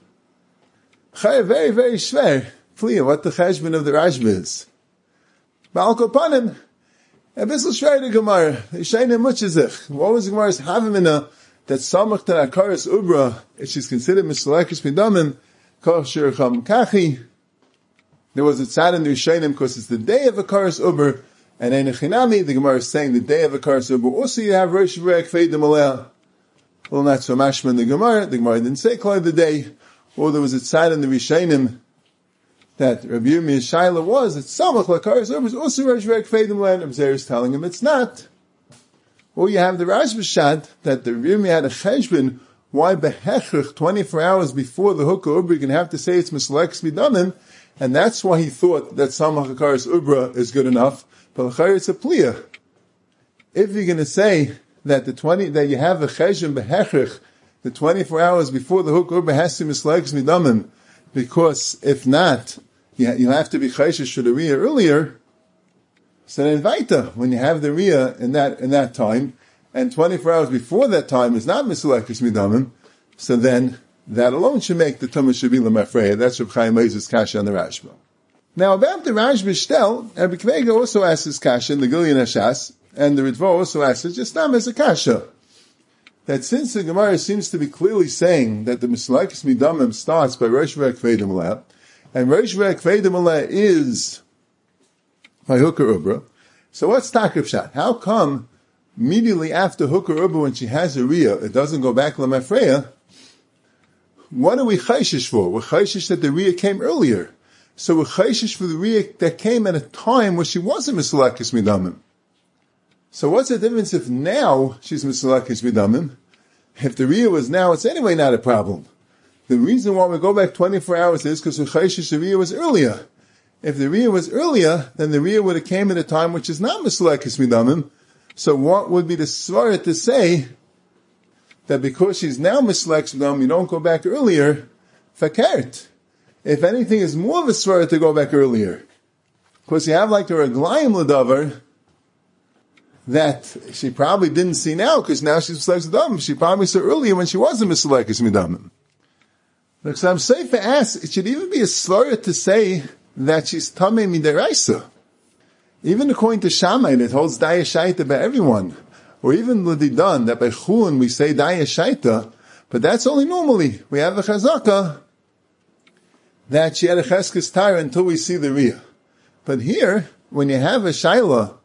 Chaya, very, very schwer. Clear what the cheshbon of the Rashba is. Ba'al Kopanim, a bissl schwer the Gemara. Yishayne Muchizich. What was the Gemara's Havamina that Samach Tan HaKaras Ubra, if she's considered Mislekes B'damim, Koch Shir Cham Kachi. There was a tzad in the Yishaynim because it's the day of HaKaras Ubra, and in Echinami, the Gemara is saying the day of HaKaras Ubra, also you have Rosh Kvedim Aleh. Well, not so mashma in the Gemara. The Gemara didn't say Klal the day. Or there was a tzad in the Rishonim that Rabbi Yirmiyah's shaila was, it's Samach Lakaris, it was also Reish Vek Feidim Land. Abzer is telling him it's not. Or you have the Rashba Shad, that the Rabbi Yirmiyah had a cheshbon, why behechrich, twenty-four hours before the Hukah Ubra, you can have to say it's Misleks Midanim, and that's why he thought that Samach Lakaris Ubra is good enough, but Lachar it's a pliya. If you're going to say that the twenty, that you have a cheshbon behechrich, the twenty-four hours before the Hukah Ubra has to Misleks Midamim, because if not, you have to be chayshish for the riyah earlier. So then vaita, when you have the riyah in that in that time, and twenty-four hours before that time is not misalekes midamim, so then that alone should make the tumah should be lemafreya. That's Reb Chaim Moses' kasha on the Rashba. Now about the Rashba shtel, Rabbi Kvega also asks his kasha in the Gilyon Hashas, and the Ritva also asks it just now as a kasha. That since the Gemara seems to be clearly saying that the misalekes midamim starts by Rosh Vek Feidim Aleh, and Rosh Vek Feidim Aleh is by Hukah Ubra. So what's Takrib Shat? How come immediately after Hukah Ubra, when she has a riyah, it doesn't go back Lamafreya? What are we chayshish for? We're chayshish that the riyah came earlier. So we're chayshish for the riyah that came at a time where she wasn't misalekes midamim. So what's the difference if now she's misalekes midamim? If the riyah was now, it's anyway not a problem. The reason why we go back twenty-four hours is because the chayshish the riyah was earlier. If the riyah was earlier, then the riyah would have came at a time which is not misalekes midamim. So what would be the svara to say that because she's now misalekes midamim, you don't go back earlier? Fakert. If anything, is more of a svara to go back earlier. Because you have like the reglayim l'davar, that she probably didn't see now, because now she's misalekes midamim. She probably saw earlier when she wasn't misalekes midamim. Look, so I'm safe to ask, it should even be a svara to say that she's tamei midaraisa. Even according to Shammai, that holds daya shaita by everyone, or even l'didan, that by chulin we say daya shaita, but that's only normally. We have a chazaka that she had a cheskes tara until we see the riyah. But here, when you have a shaila,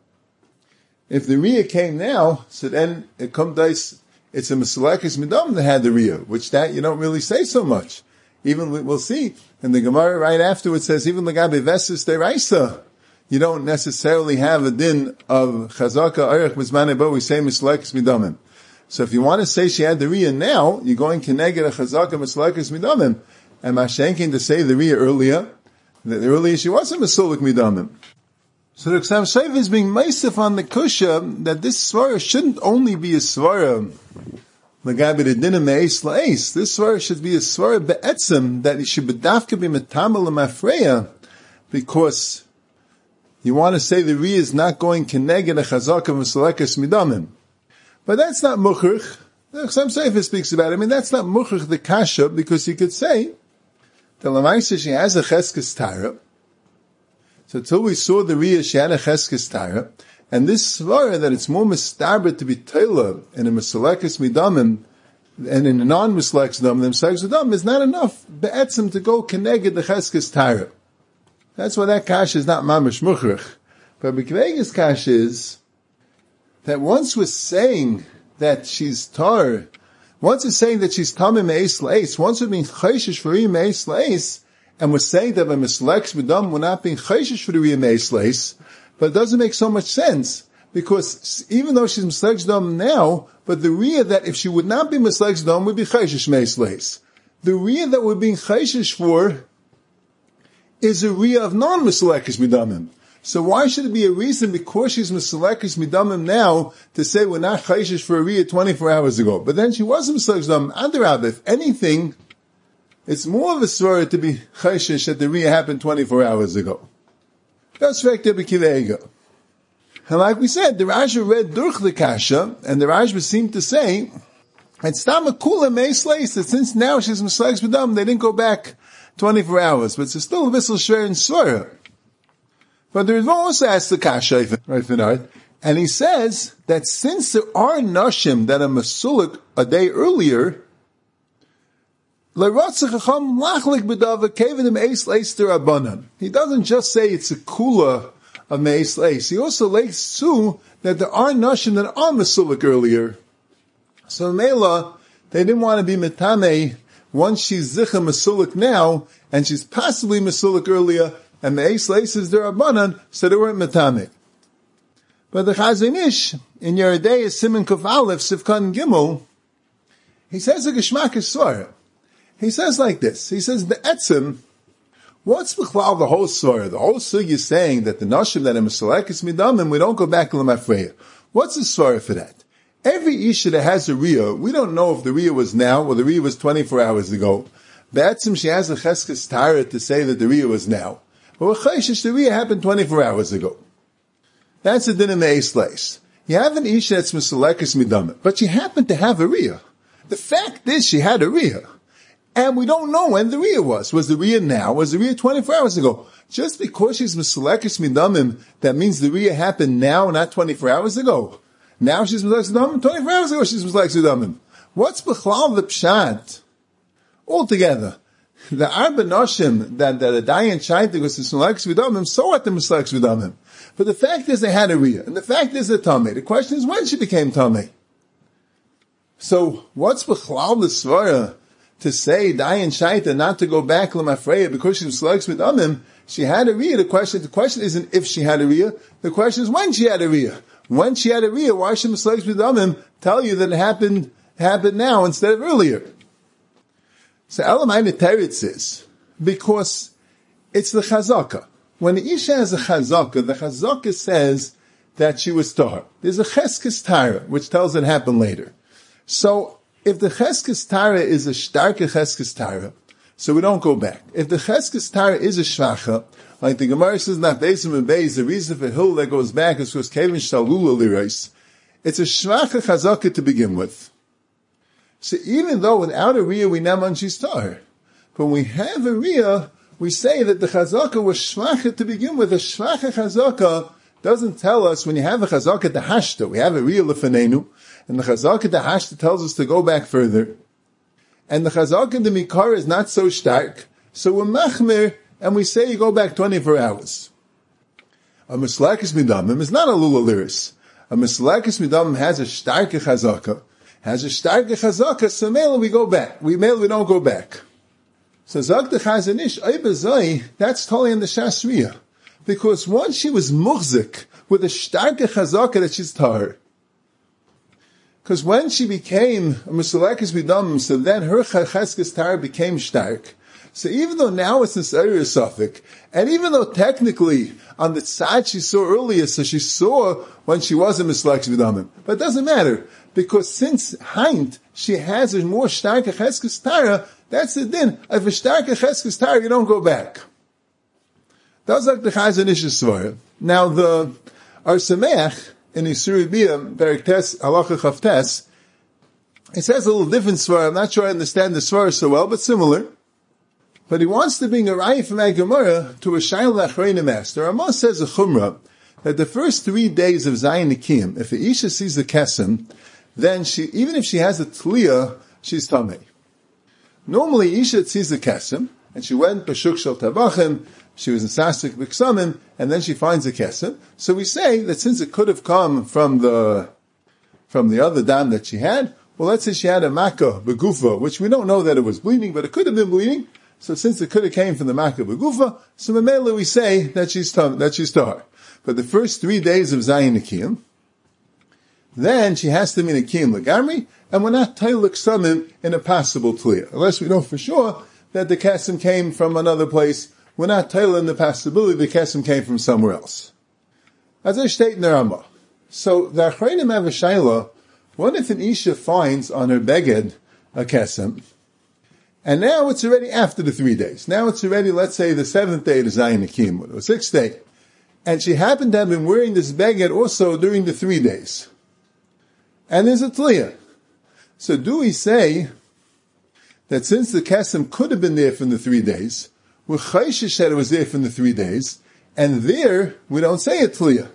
if the riyah came now, so then it comes dice, it's a misalekes midam that had the riyah, which that you don't really say so much. Even we'll see, and the Gemara right afterwards says, even l'gabe vesis deraisa, you don't necessarily have a din of chazaka arich mizmane, but we say misalekes midamim. So if you want to say she had the riyah now, you're going keneged a chazaka misalekes midamim, and mashenkin to say the riyah earlier, that earlier she wasn't misalek midamim. So the Ksam Shaiv is being meisif on the kusha that this svara shouldn't only be a svara l'gabe the din of me'es la'es. This svara should be a svara be'etzim that it should be dafka be metamel l'mafreya, because you want to say the riyah is not going keneged a chazaka misalekes midamim. But that's not mukhrich. The Ksam Shaiv speaks about it. I mean, that's not mukhrich the kasha, because you could say that l'maisa she has a cheskes tara. So until we saw the riyah, she had a cheskes tara, and this svara that it's more mistabed to be teilah in a misalekes midamim and in a non-misalekes midamim than misalekes midamim is not enough be'etzim to go keneged the cheskes tara. That's why that kash is not mamish mukhrich. But B'Kvega's kash is that once we're saying that she's tar, once we're saying that she's tamim me'es la'es, once we're being chayshish for riyah me'es la'es, and we're saying that by misalekes midam we're not being chayshish for the riyah me'es la'es, but it doesn't make so much sense, because even though she's misalekes midam now, but the riyah that if she would not be misalekes midam would be chayshish me'es la'es. The riyah that we're being chayshish for is a riyah of non-misalekes midamim. So why should it be a reason because she's misalekes midamim now to say we're not chayshish for a riyah twenty-four hours ago? But then she wasn't misalekes midamim. Adarab, if anything, it's more of a svara to be chayshish that the riyah happened twenty-four hours ago. That's fact to be kilega. And like we said, the Rashba read durch the kasha, and the Rashba seemed to say, it's tamakula me'es la'es, that since now she's misalekes midamim, they didn't go back twenty-four hours, but it's still a bissel shver in svara. But the Ritva also asks the kasha, right, Finard, and he says that since there are nashim that are masulik a day earlier, he doesn't just say it's a kula of me'es la'es. He also lays too that there are nashim that are masulik earlier. So Mela, They didn't want to be metame once she's zicha mesulik now, and she's possibly mesulik earlier, and the eis laces their abanan, so they weren't metame. But the Chazon Ish, in Yeridei Siman Kuf Aleph, Sivkan Gimel, he says a Geshmak Svara. He says like this. He says, the Etzim, what's B'chlal the whole Svara? The whole Sug is saying that the Nashim that are Mesalekes Midamim, we don't go back to L'mafreya. What's the Svara for that? Every Isha that has a Riyah, we don't know if the Riyah was now or the Riyah was twenty-four hours ago. Be'etzim, she has a Cheskes Tara to say that the Riyah was now. But with Chayshish, the Riyah happened twenty-four hours ago. That's a din of me'es leis. You have an Isha that's Mesalekes Midamim, but you happen to have a Riyah. The fact is she had a Riyah. And we don't know when the Riyah was. Was the Riyah now? Was the Riyah twenty-four hours ago? Just because she's Mesalekes Midamim, that means the Riyah happened now, not twenty-four hours ago. Now she's Mesalekes Midamim, twenty-four hours ago she's Mesalekes Midamim. What's B'chlal the Pshat? Altogether. The Arba Noshim, that, that a Dayan Shaitik was Mesalekes Midamim, so what the Mesalekes Midamim? But the fact is they had a Riyah. And the fact is that Tameh. The question is when she became Tameh. So, what's B'chlal the Svara to say Dayan Shaita not to go back L'mafreya because she was Mesalekes Midamim? She had a Riyah. The question, the question isn't if she had a Riyah. The question is when she had a Riyah. When she had a Riyah, why should Mesalekes Midamim tell you that it happened, happened now instead of earlier? So Elamayna Teretz is, because it's the Chazaka. When the Isha has a Chazaka, the Chazaka says that she was Tahar. There's a Cheskes Tara, which tells it happened later. So, if the Cheskes Tara is a starke Cheskes Tara, so we don't go back. If the Cheskes Tara is a Shvacha, like the Gemara says, not Beisim and Beis, the reason for Hill that goes back is because Kevin Shalula Lirais. It's a Shvacha Chazaka to begin with. So even though without a Riyah we naman she's Tahar, but when we have a Riyah, we say that the Chazaka was Shvacha to begin with. A Shvacha Chazaka doesn't tell us when you have a Chazaka the Hashta, we have a Riyah Lefanenu, and the Chazaka the Hashta tells us to go back further. And the Chazaka the Mikar is not so stark, so we're Machmir, and we say you go back twenty-four hours. A Mesalekes Midamim is not a Lula Liris. A Mesalekes Midamim has a starke Chazaka, has a starke Chazaka, so Mela we go back. We Mela we don't go back. So Zag the Chazon Ish, Oibazai, that's totally in the Shasriya. Because once she was muhzik with a starke Chazaka that she's Tahar. Because when she became a Mesalekes Midamim, so then her Cheskes Tahar became stark. So even though now it's this area suffix, and even though technically on the side she saw earlier, so she saw when she was a Mesalekes Midamim, but it doesn't matter, because since Heint, she has a more starke Cheskes Tahar, that's the din. If a starke Cheskes Tahar, you don't go back. That's like the Chazon Ish Svara. Now the Ar Sameach, in Yisur Biyah, Perek Tes, Halacha Chaf Tes, it says a little different Svara. I'm not sure I understand the Svara so well, but similar. But he wants to bring a raya from Gemara to a Shaila Achreina Master. Ramah says a Chumrah that the first three days of Zayin Nikim, if the Isha sees the Kesem, then she, even if she has a Tliyah, she's Tamei. Normally, Isha sees the Kesem, and she went B'shuk Shel Tabachim, she was in Sasik B'Ksamim, and then she finds the Kesem. So we say that since it could have come from the, from the other dam that she had, well, let's say she had a Makkah B'Gufa, which we don't know that it was bleeding, but it could have been bleeding. So since it could have came from the Makkah B'Gufa, so Mamela we say that she's tam, that she's Tahar. But the first three days of Zayin Nikiyim, then she has to be Nikiyim Lagamri, and we're not Tailik Samim in a possible Tliyah. Unless we know for sure that the Kesem came from another place, we're not Tailik in the possibility the Kesem came from somewhere else. As I state in the Ramah. So the Achreinim have a Shaila, what if an Isha finds on her Beged a Kesem, and now it's already after the three days. Now it's already, let's say, the seventh day to Zayin Nikim, or the sixth day. And she happened to have been wearing this beged also during the three days. And there's a Tliyah. So do we say that since the Kesem could have been there from the three days, we're Chayshish said it was there from the three days, and there we don't say a Tliyah.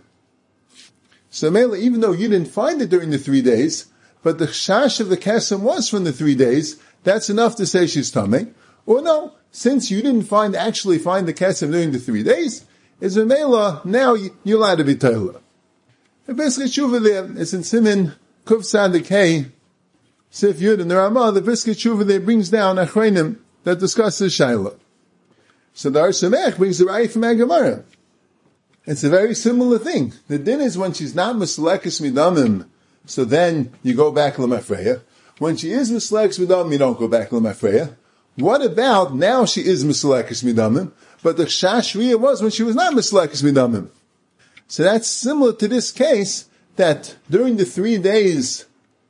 So Mela, even though you didn't find it during the three days, but the Shash of the Kesem was from the three days, that's enough to say she's Tamei. Or no, since you didn't find, actually find the Kesem during the three days, is a Mela, now you're allowed to be Teilah. And basically, Shuvah there, it's in Simin, Kuf Sadik Hey, Sif Yud and the Ramah, the Brisker Tshuva, they brings down Achreinim that discusses Shaila. So the Ar Samech brings the Raya from Agamara. It's a very similar thing. The din is when she's not Meselekes Midamim, so then you go back L'Mafreya. When she is Meselekes Midamim, you don't go back L'Mafreya. What about now she is Meselekes Midamim, but the Shashriya was when she was not Meselekes Midamim? So that's similar to this case, that during the three days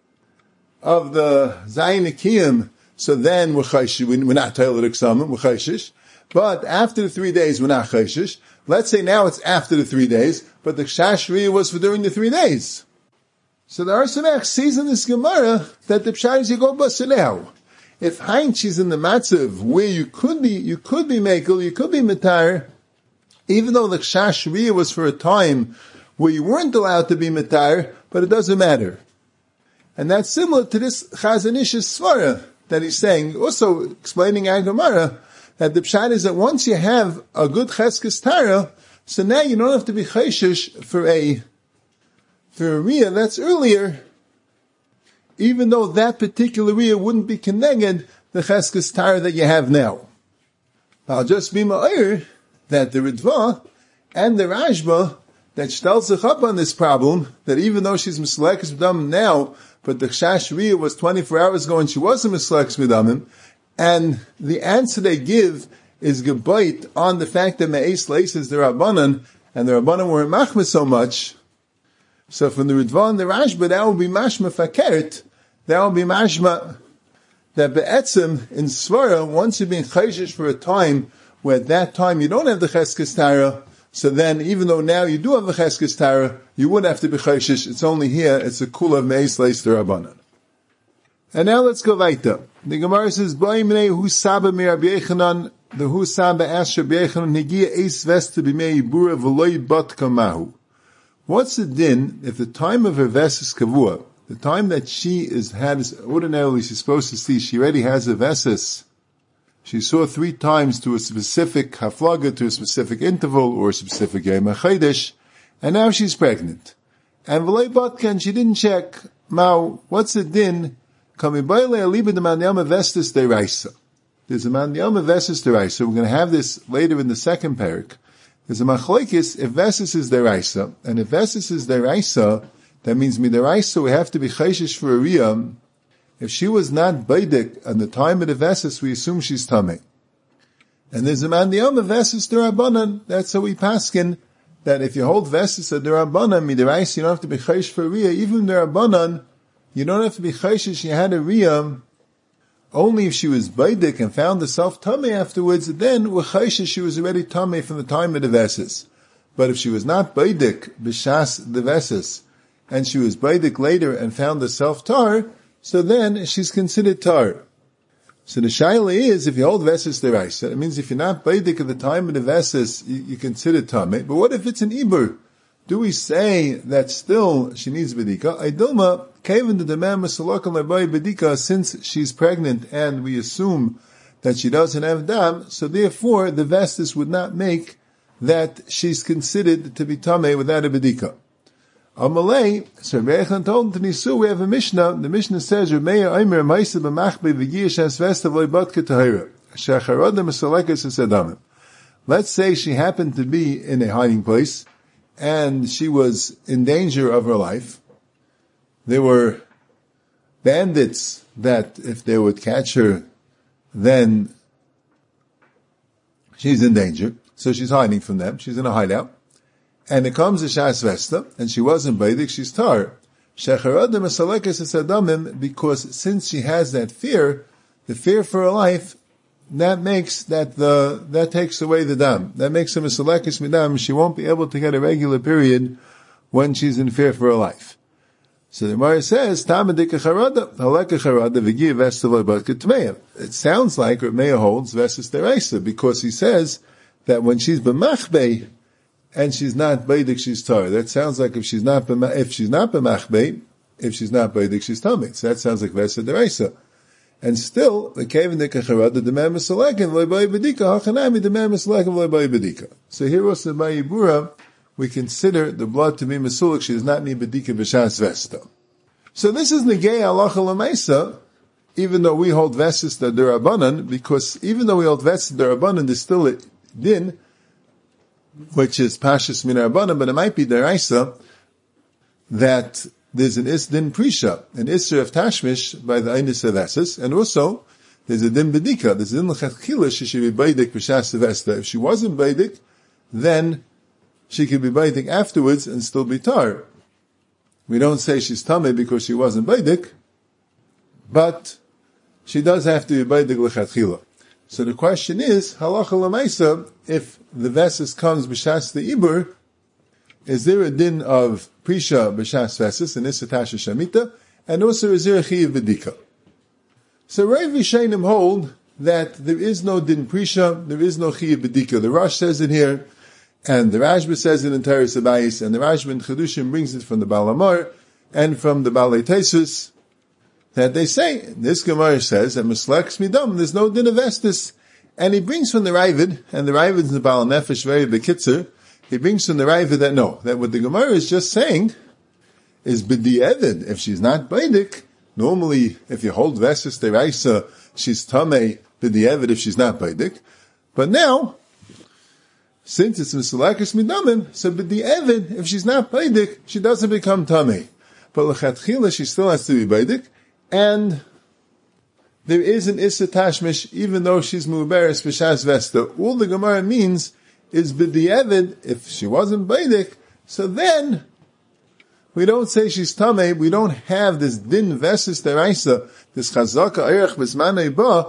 of the Zayin Akiyim, so then we're chayshish, we're not Teilat Iksamim, we're chayshish. But after the three days, we're not chayshish. Let's say now it's after the three days, but the Shashriya was for during the three days. So the Ar Samech sees in this Gemara that the Pshat is you go basa now. If Heinz is in the matzav where you could be, you could be mekel, you could be matar, even though the Shashriya was for a time where you weren't allowed to be matar, but it doesn't matter. And that's similar to this Chazanish's svara that he's saying, also explaining Agamara, that the pshat is that once you have a good cheskes tara, so now you don't have to be chayshish for a, for a riyah that's earlier, even though that particular riyah wouldn't be connected the cheskes tara that you have now. I'll just be ma'ir that the Ritva and the Rashba that shtel sich up on this problem, that even though she's Meselekes Midamim now, but the Chash Riyah was twenty-four hours ago and she wasn't Meselekes Midamim, and the answer they give is gebait on the fact that Me'es Leis is the Rabbanan, and the Rabbanan weren't machmeh so much. So from the Ritva and the Rashba, that will be mashma fakert, that will be mashma, that be'etzim, in Svara, once you've been chayshish for a time, where at that time you don't have the Cheskes Tara, so then even though now you do have the Cheskes Tara, you wouldn't have to be chayshish, it's only here, it's a kula of Me'es Leis the Rabbanan. And now let's go weiter. The Gemara says, Ba'imnei hu saba mi Rabbi Yechanan, the hu saba asked Rabbi Yechanan, Negia eis vesta b'mei yibura v'loi bat kamahu. What's the din if the time of her vest is kavua, the time that she is had is ordinarily she's supposed to see, she already has a vessus. She saw three times to a specific haflaga, to a specific interval, or a specific yom hachodesh, and now she's pregnant. And v'loi batka, and she didn't check. Now, what's the din? There's a mandiyama vestis deraisa. There's a mandiyama vestis deraisa. We're going to have this later in the second parak. There's a machlokes if vestis is deraisa, and if vestis is deraisa, that means midaraisa we have to be chayshish for a riyah. If she was not baidik at the time of the vestis, we assume she's tamei. And there's a mandiyama vestis derabanan. That's how we paskin that if you hold vestis at derabanan midaraisa, you don't have to be chayshish for a riyah. Even derabanan, you don't have to be chayshish. She had a riyah only if she was baidik and found herself tamei afterwards. Then with chayshish she was already tamei from the time of the vestis. But if she was not baidik b'shas the vestis, and she was baidik later and found herself tar, so then she's considered tar. So the shaila is, if you hold vestis deraisa, it means if you're not baidik at the time of the vestis, you, you consider tamei. But what if it's an ibur? Do we say that still she needs bedika? Aidilma, kevin the demand masalakal lebai bedika, since she's pregnant and we assume that she doesn't have dam, so therefore the vestis would not make that she's considered to be tamei without a bedika. Amalei, so Rebbeichan told him to Nisu, we have a Mishnah, the Mishnah says, Remeya Omer Maisa b'machbe v'giyish has vesta v'loi batka tahira, shacharada m'salekes esadamim. Let's say she happened to be in a hiding place, and she was in danger of her life. There were bandits that if they would catch her, then she's in danger. So she's hiding from them. She's in a hideout. And it comes to Shas Vesta, and she wasn't Baidik, she's tar. Shecharada Masalekes Esadamim, because since she has that fear, the fear for her life, that makes that the, that takes away the dam. That makes her Masalekes Midam. She won't be able to get a regular period when she's in fear for her life. So the Gemara says, Tamadika Charada, Haleka Charada, V'gi Vesta V'batka Tmeya. It sounds like Rameya holds Vestas Deraisa, because he says that when she's B'machbei, and she's not Baidik, she's tar. That sounds like if she's not if she's not b'machbei, if she's not Baidik, she's tamei. So that sounds like Vesa Deraisa. And still, the Kevin de Kacharad, the Demam Misalekin, Loibai Bedika, Hachanami, the Demam Misalekin, Loibai Bedika. So here also by Yibura, we consider the blood to be Masulik, she does not need Bedika B'Shas Vesta. So this is negei halacha l'maisa, even though we hold vesis that derabanan, because even though we hold vesis derabanan, there's still a din, which is pashas min derabanan, but it might be deraisa, that there's an is din prisha, an isser of tashmish by the einis of vesis, and also there's a din bedika, there's a din l'chatchila, she should be baidik b'shas vesta. If she wasn't baidik, then she could be baidik afterwards and still be tar. We don't say she's tameh because she wasn't baidik, but she does have to be baidik l'chatchila. So the question is, halacha l'maisa, if the vesis comes b'shas the ibur, is there a din of prisha b'shas vesis, and issa tasha shamita, and also is there a chiyav bedika? So Rav Yishainim hold that there is no din prisha, there is no chiyav bedika. The Rosh says it here, and the Rashba says it in Teres Abayis, and the Rashba in Chedushim brings it from the Baal Amar and from the Balei Taisus, that they say, this Gemara says that Misleks Midam, there's no din of Estes. And he brings from the Ravid, and the Ravid is the Baal Nefesh very bekitzer, he brings from the Ravid that no, that what the Gemara is just saying is b'di'evid. If she's not baidik, normally if you hold Vesis Deraisa, she's tamei b'di'evid if she's not baidik. But now, since it's Misalakis Midamim, so b'di'evid, if she's not baidik, she doesn't become tamei. But l'chatchila, she still has to be baidik, and there is an Issa Tashmish, even though she's Mu'beres B'Shas Vesta. All the Gemara means is b'di'evid, if she wasn't baidik, so then we don't say she's tamei, we don't have this din vesis deraisa, this chazaka erech b'zmanei ba,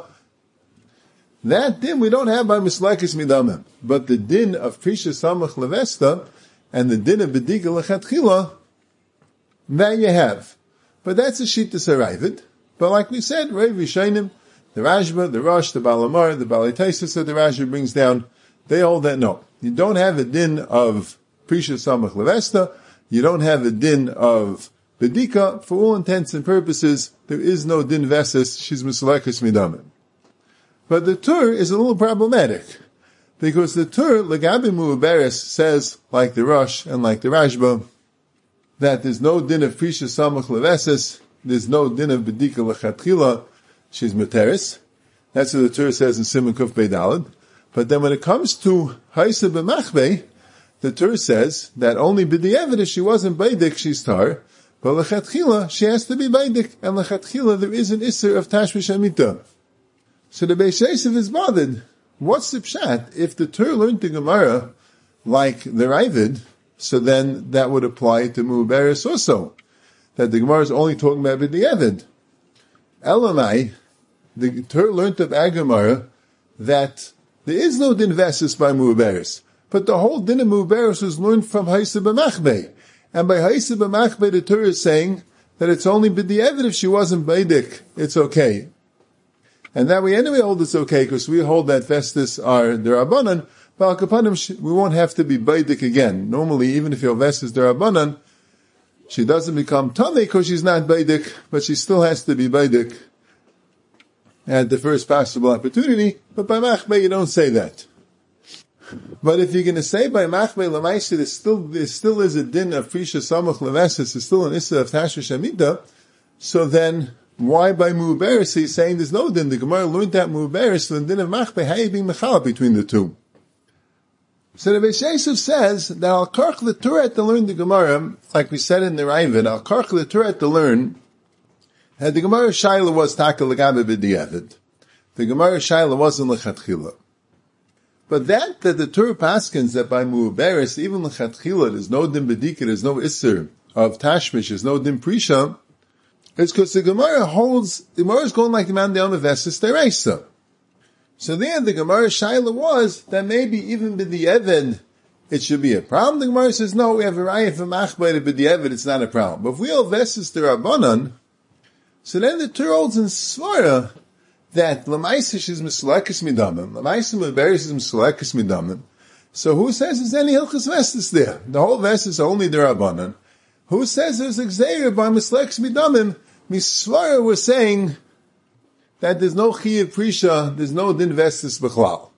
that din we don't have by mislekes midamim. But the din of prisha samach levesta, and the din of b'diga lechatchila, that you have. But that's a shittas haravid. But like we said, Rav Yishainim, the Rashba, the Rosh, the Baal Amar, the Balei Taisus that the Rashba brings down, they hold that no. You don't have a din of prisha samach levesta, you don't have a din of bedika. For all intents and purposes, there is no din vesis, she's misalekes midamim. But the Tur is a little problematic, because the Tur, legabi mu'aberes, says, like the Rosh and like the Rashba, that there's no din of prisha samach levesis, there's no din of bedika lechatchila, she's materis. That's what the Tur says in Siman Kuf Bei Daled. But then when it comes to haisa b'machbei, the Tur says that only b'di'evid, if she wasn't baidik, she's tar, but lechatchila, she has to be baidik, and lechatchila, there is an isser of tashmish amita. So the Beis Yosef is bothered. What's the pshat? If the Tur learned the Gemara like the Ravid, so then that would apply to Mu'beres also, that the Gemara is only talking about b'di'evid. Elamai, the Tur learned of Agamara that there is no din vesis by Mu'beres. But the whole din of Mu'beres was learned from Haisa b'machbei. And by Haisa b'machbei, the Torah is saying that it's only b'di'evid if she wasn't baidik, it's okay. And that we anyway hold it's okay, because we hold that vestis are derabanan, but al kapanim, we won't have to be baidik again. Normally, even if your vestis derabanan, she doesn't become tamei because she's not baidik, but she still has to be baidik at the first possible opportunity. But by machbei, you don't say that. But if you're going to say by machbei l'maisi, there still there still is a din of prisha samach levesis, there's still an issa of tasha shamita. So then, why by mu'beres he's saying there's no din? The Gemara learned that mu'beres, so the din of machbei, how are you being mechala between the two? So the Beis Yosef says that al karch the Torah to learn the Gemara, like we said in the Ravid, al karch the Torah to learn, and the Gemara Shaila was taka l'gabe b'di'evid. The Gemara Shaila wasn't l'chatchila. But that, that the Torah paskins that by Mu'beres, even l'chatchila, there's no din bedika, there's no isser of tashmish, there's no din prisha, it's because the Gemara holds, the Gemara is going like the man down the Vesis Tereisa. So there, the Gemara Shaila was that maybe even b'di'evid, it should be a problem. The Gemara says, no, we have a raya for machbei b'di'evid, it's not a problem. But if we hold Vesis Terabanan, so then the Torah holds in Svara, that Lamaisish is Misalekes Midamim, Lamaisim Mu'beres is Misalekes Midamim. So who says there's any Hilchas Vestis there? The whole Vestis is only the Rabbanan. Who says there's a Gzeir by Misalekes Midamim? Misvara was saying that there's no Chiyav Prisha, there's no Din Vestis B'chlal.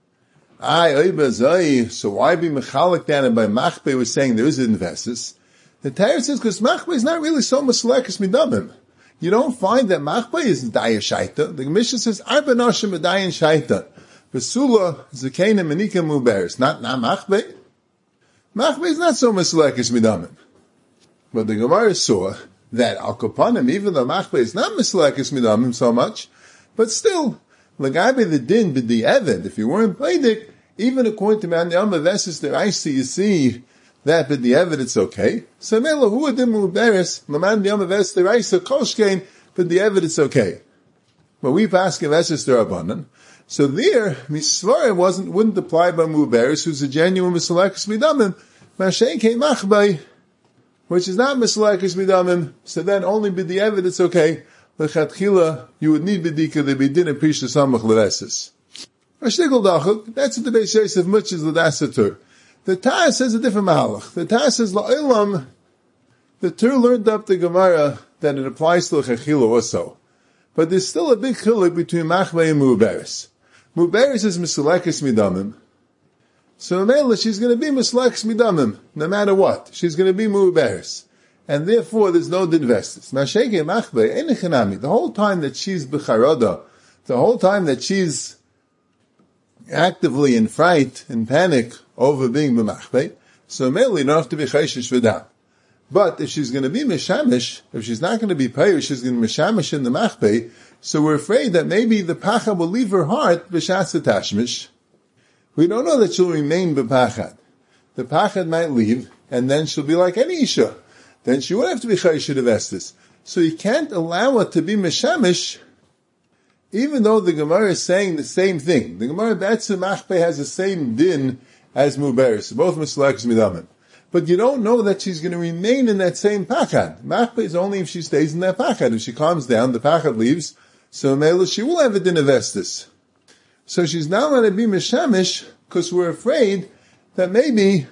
Ay, oy bazay, so why be Mechalik then, and by Machbei was saying there is a Din Vestis? The Torah says, because machbei is not really so maslekes midamim. You don't find that machbei is daya shaita. The Mishnah says, arba nashim dayan shaita. Besula zakena menika muberes. Not, not machbei. Machbei is not so maslekes midamim. But the Gemara saw that al kapanim, even though machbei is not maslekes midamim so much, but still, lagabe the din b'di eved, if you weren't pleidik, even according to man the Amavesis that I see, you see that b'di eved it's okay. So mela hu adim muberes, man the Amavesis that I see koshkein, b'di eved it's okay. But we pass Avesis derabanan. So there, misvara wasn't wouldn't apply by muberes, who's a genuine maslekes midamim, mashen came machbei, which is not mislekes midamim, so then only b'di eved it's okay. L'chatchila, you would need b'dika, there be din and prisha samach levesis. Ashtigel dachuk, that's what the Beis Yosef much is l'dasatur. The Taz says a different mahalach. The Taz says la'ilam, the Tur learned up the Gemara that it applies to l'chachila also. But there's still a big chiluk between machbei and muberes. Muberes is mislekes midamim. So Mela, she's going to be mislekes midamim, no matter what. She's going to be muberes. And therefore there's no din vestis. Masheke machbei, enechanami, the whole time that she's b'charoda, the whole time that she's actively in fright, in panic, over being b'machbei, so Mela, you don't have to be chayshish v'dam. But if she's going to be mishamish, if she's not going to be payer, she's going to be mishamish in the machbei, so we're afraid that maybe the pacha will leave her heart b'shatz tashmish. We don't know that she'll remain b'pachad. The pachad might leave, and then she'll be like any isha. Then she would have to be chayshish of estis. So you can't allow her to be mishamish, even though the Gemara is saying the same thing. The Gemara Be'etzim Machbei has the same din as Muberes, both mislekes midamim. But you don't know that she's going to remain in that same pachad. Machbei is only if she stays in that pachad. If she calms down, the pachad leaves, so Mela, she will have a din of estis. So she's now going to be mishamish, because we're afraid that maybe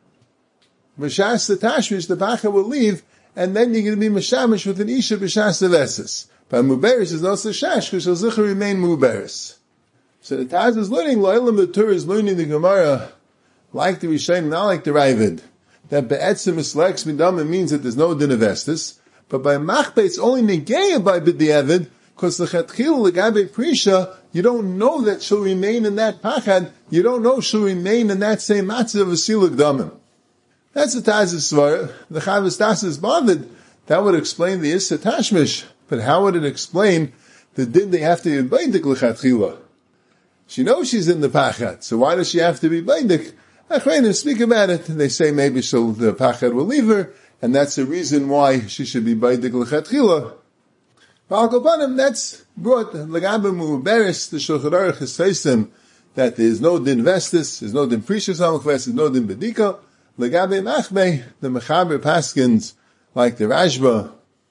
b'shas the tashmish, the pachad will leave, and then you're going to be mishamish with an isha b'shas the vesis. But muberes is also shash, because she'll zichar remain muberes. So the Taz is learning, La'ilam the Tur is learning the Gemara, like the Rishonim, not like the Ravid, that be'etzim mislekes midamim means that there's no din of estis, but by machbei it's only negeya by b'di'evid, because the chetchil legabe prisha, you don't know that she'll remain in that pachad, you don't know she'll remain in that same matzah of a siluk damim. That's the Taz's svara. The Chavos Das is bothered. That would explain the Issa Tashmish. But how would it explain the din they have to be baidik l'chatchila? She knows she's in the pachad, so why does she have to be baidik? Achreinim speak about it, and they say maybe she'll, the pachad will leave her, and that's the reason why she should be baidik l'chatchila. But al kopanim, that's brought l'gabe muberes, the Shulchan Aruch says them that there is no din vestis, there's no din precious amach vestis, no din bedika. L'gabe machbei, the mechaber paskins, like the Rashba,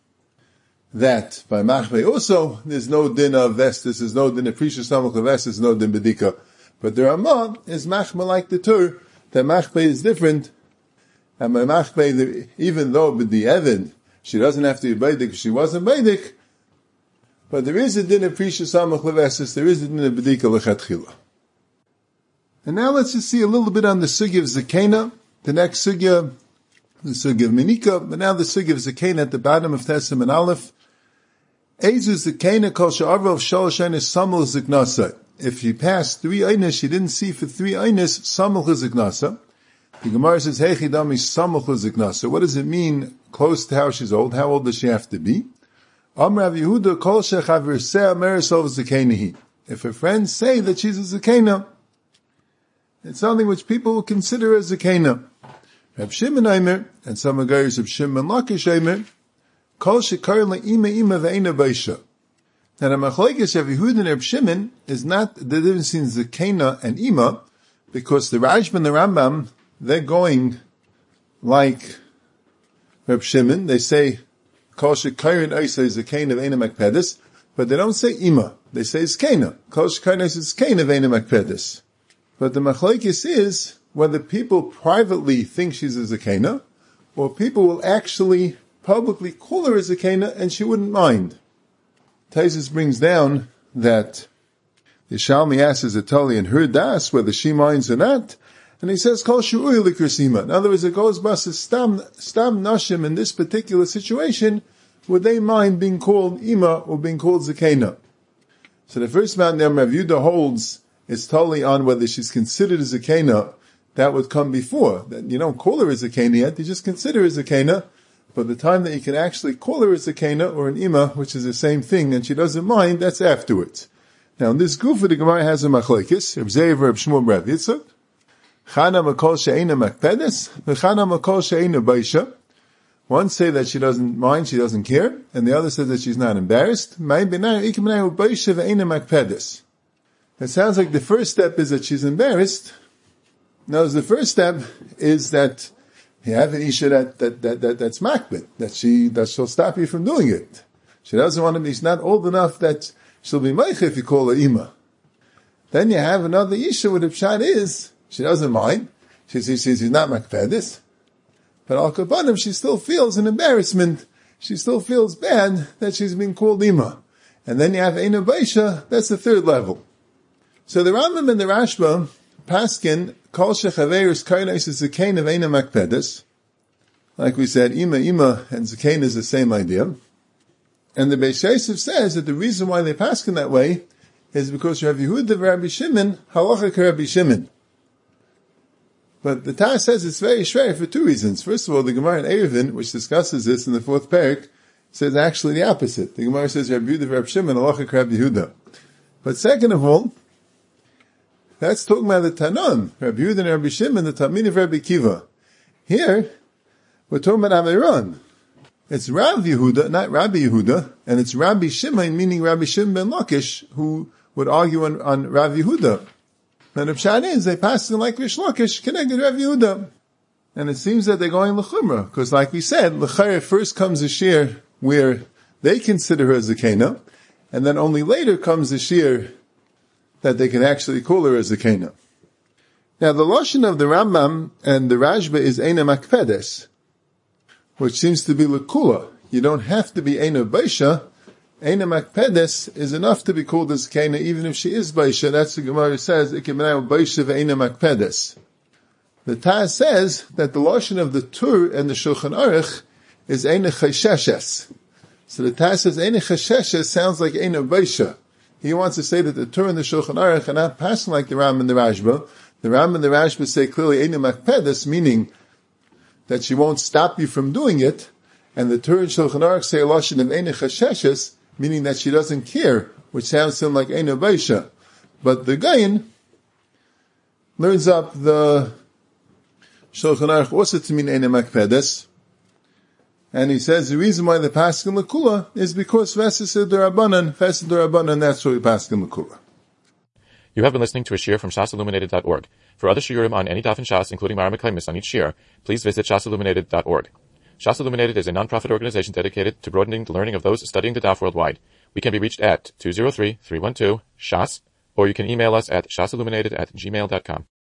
that by machbei also, there's no din of vestis, there's no din of precious amach vestis, no din bedika. But the Ramah is machma like the Tur, that machbei is different, and by machbei, even though b'di evid, she doesn't have to be baidik if she wasn't baidik, but there is a din of precious amach vestis, there is a din of bedika l'chatchila. And now let's just see a little bit on the sugi of Zakena. The next sugya, the sugya of Menika, but now the sugya of Zakena at the bottom of Tessim and Aleph. Ezu Zakena kol she'arvav shalosh einis samul ziknasa. If she passed three einis, she didn't see for three einis, samul ziknasa. The Gemara says, Heichi dami samul ziknasa. What does it mean, close to how she's old? How old does she have to be? Amr Rav Yehuda kol she'chavir se'ah merisov zakenahi. If her friends say that she's a Zakena, it's something which people will consider as Zakena. Reb Shimon Eimer, and some agayers of Shimon Lakish Eimer, Kol shekar le'ima ima ve'ena beisha. Now the machlokes of Yehuda and Reb Shimon is not the difference in Zakena and Ima, because the Rashba and the Rambam, they're going like Reb Shimon. They say, Kol shekar le'isa Zakena ve'ena makpedis, but they don't say Ima. They say Zakena. Kol shekar le'isa Zakena ve'ena makpedis. But the machlokes is whether people privately think she's a zakena, or people will actually publicly call her a zakena and she wouldn't mind. Taisus brings down that the Shalmi asks Atali in her das whether she minds or not, And he says, Kol shu'ui likrasima. In other words, it goes bas stam, stam nashim in this particular situation, would they mind being called ima or being called zakena? So the first man there, Rav Yehuda holds, is totally on whether she's considered a zakena. That would come before. That you don't call her a zakena yet, you just consider her a zakena. But the time that you can actually call her a zakena or an ima, which is the same thing, and she doesn't mind, that's afterwards. Now in this goof, the Gemara has a machlekes, Reb Zeir, Reb Shmuel, Reb Yitzchak. Chana makol she'ena makpedes, v'chana makol she'ena baisha. One say that she doesn't mind, she doesn't care, and the other says that she's not embarrassed. It sounds like the first step is that she's embarrassed. Now, the first step is that you have an isha that, that, that, that that's makbid, that she, that she'll stop you from doing it. She doesn't want to be, she's not old enough that she'll be meicha if you call her ima. Then you have another isha where the pshat is, she doesn't mind. She says she's not makpedis. But al kabanim, she still feels an embarrassment. She still feels bad that she's being called ima. And then you have Eina Baisha, that's the third level. So the Rambam and the Rashba, Paskin, Kol Shechaveris Karnais is Zakain of Eina Makpedis. Like we said, Ima, Ima, and Zakain is the same idea. And the Beis Yosef says that the reason why they Paskin that way is because Rav Yehuda of Rabbi Shimon, Halacha Rabbi Shimon. But the Taz says it's very shver for two reasons. First of all, the Gemara in Eruvin, which discusses this in the fourth parak, says actually the opposite. The Gemara says Rabbi Yehuda of Rabbi Shimon, Halacha Rabbi Yehuda. But second of all, that's talking about the Tanon, Rabbi Yehuda and Rabbi Shimon, the Talmid of Rabbi Kiva. Here, we're talking about Amiron. It's Rav Yehuda, not Rabbi Yehuda, and it's Rabbi Shimon, meaning Rabbi Shimon ben Lakish, who would argue on, on Rav Yehuda. And the pshat is, they pass in like Rish Lakish, connected Rav Yehuda. And it seems that they're going l'chumra, because like we said, l'chayr first comes a shir where they consider her as a kena, and then only later comes a shir that they can actually call her as a kena. Now the lashon of the Rambam and the Rashba is Eina Makpedes, which seems to be l'kula. You don't have to be Eina Baisha. Eina Makpedes is enough to be called as kena, even if she is Baisha. That's the Gemara says, Ikimnau Baisha ve'Eina Makpedes. The Taz says that the lashon of the Tur and the Shulchan Aruch is Eina Chesheshes. So the Taz says Eina Chesheshes sounds like Eina Baisha. He wants to say that the Tur and the Shulchan Aruch are not passing like the Ram and the Rashba. The Ram and the Rashba say clearly Eina Makpedes, meaning that she won't stop you from doing it. And the Tur and Shulchan Aruch say a lashon of Eina Chesheshes, meaning that she doesn't care, which sounds to him like Eina Baisha. But the Gain learns up the Shulchan Aruch also to mean Eina Makpedes. And he says the reason why the Paskin L'Kula is because Vesed D'Rabbanan, Vesed D'Rabbanan, that's why we Paskin L'Kula. You have been listening to a shiur from shas illuminated dot org. For other shiurim on any daf in Shas, including Mara Mekaymis on each shiur, please visit shas illuminated dot org. Shas Illuminated is a non-profit organization dedicated to broadening the learning of those studying the daf worldwide. We can be reached at two zero three, three one two, S H A S, or you can email us at shasilluminated at gmail dot com.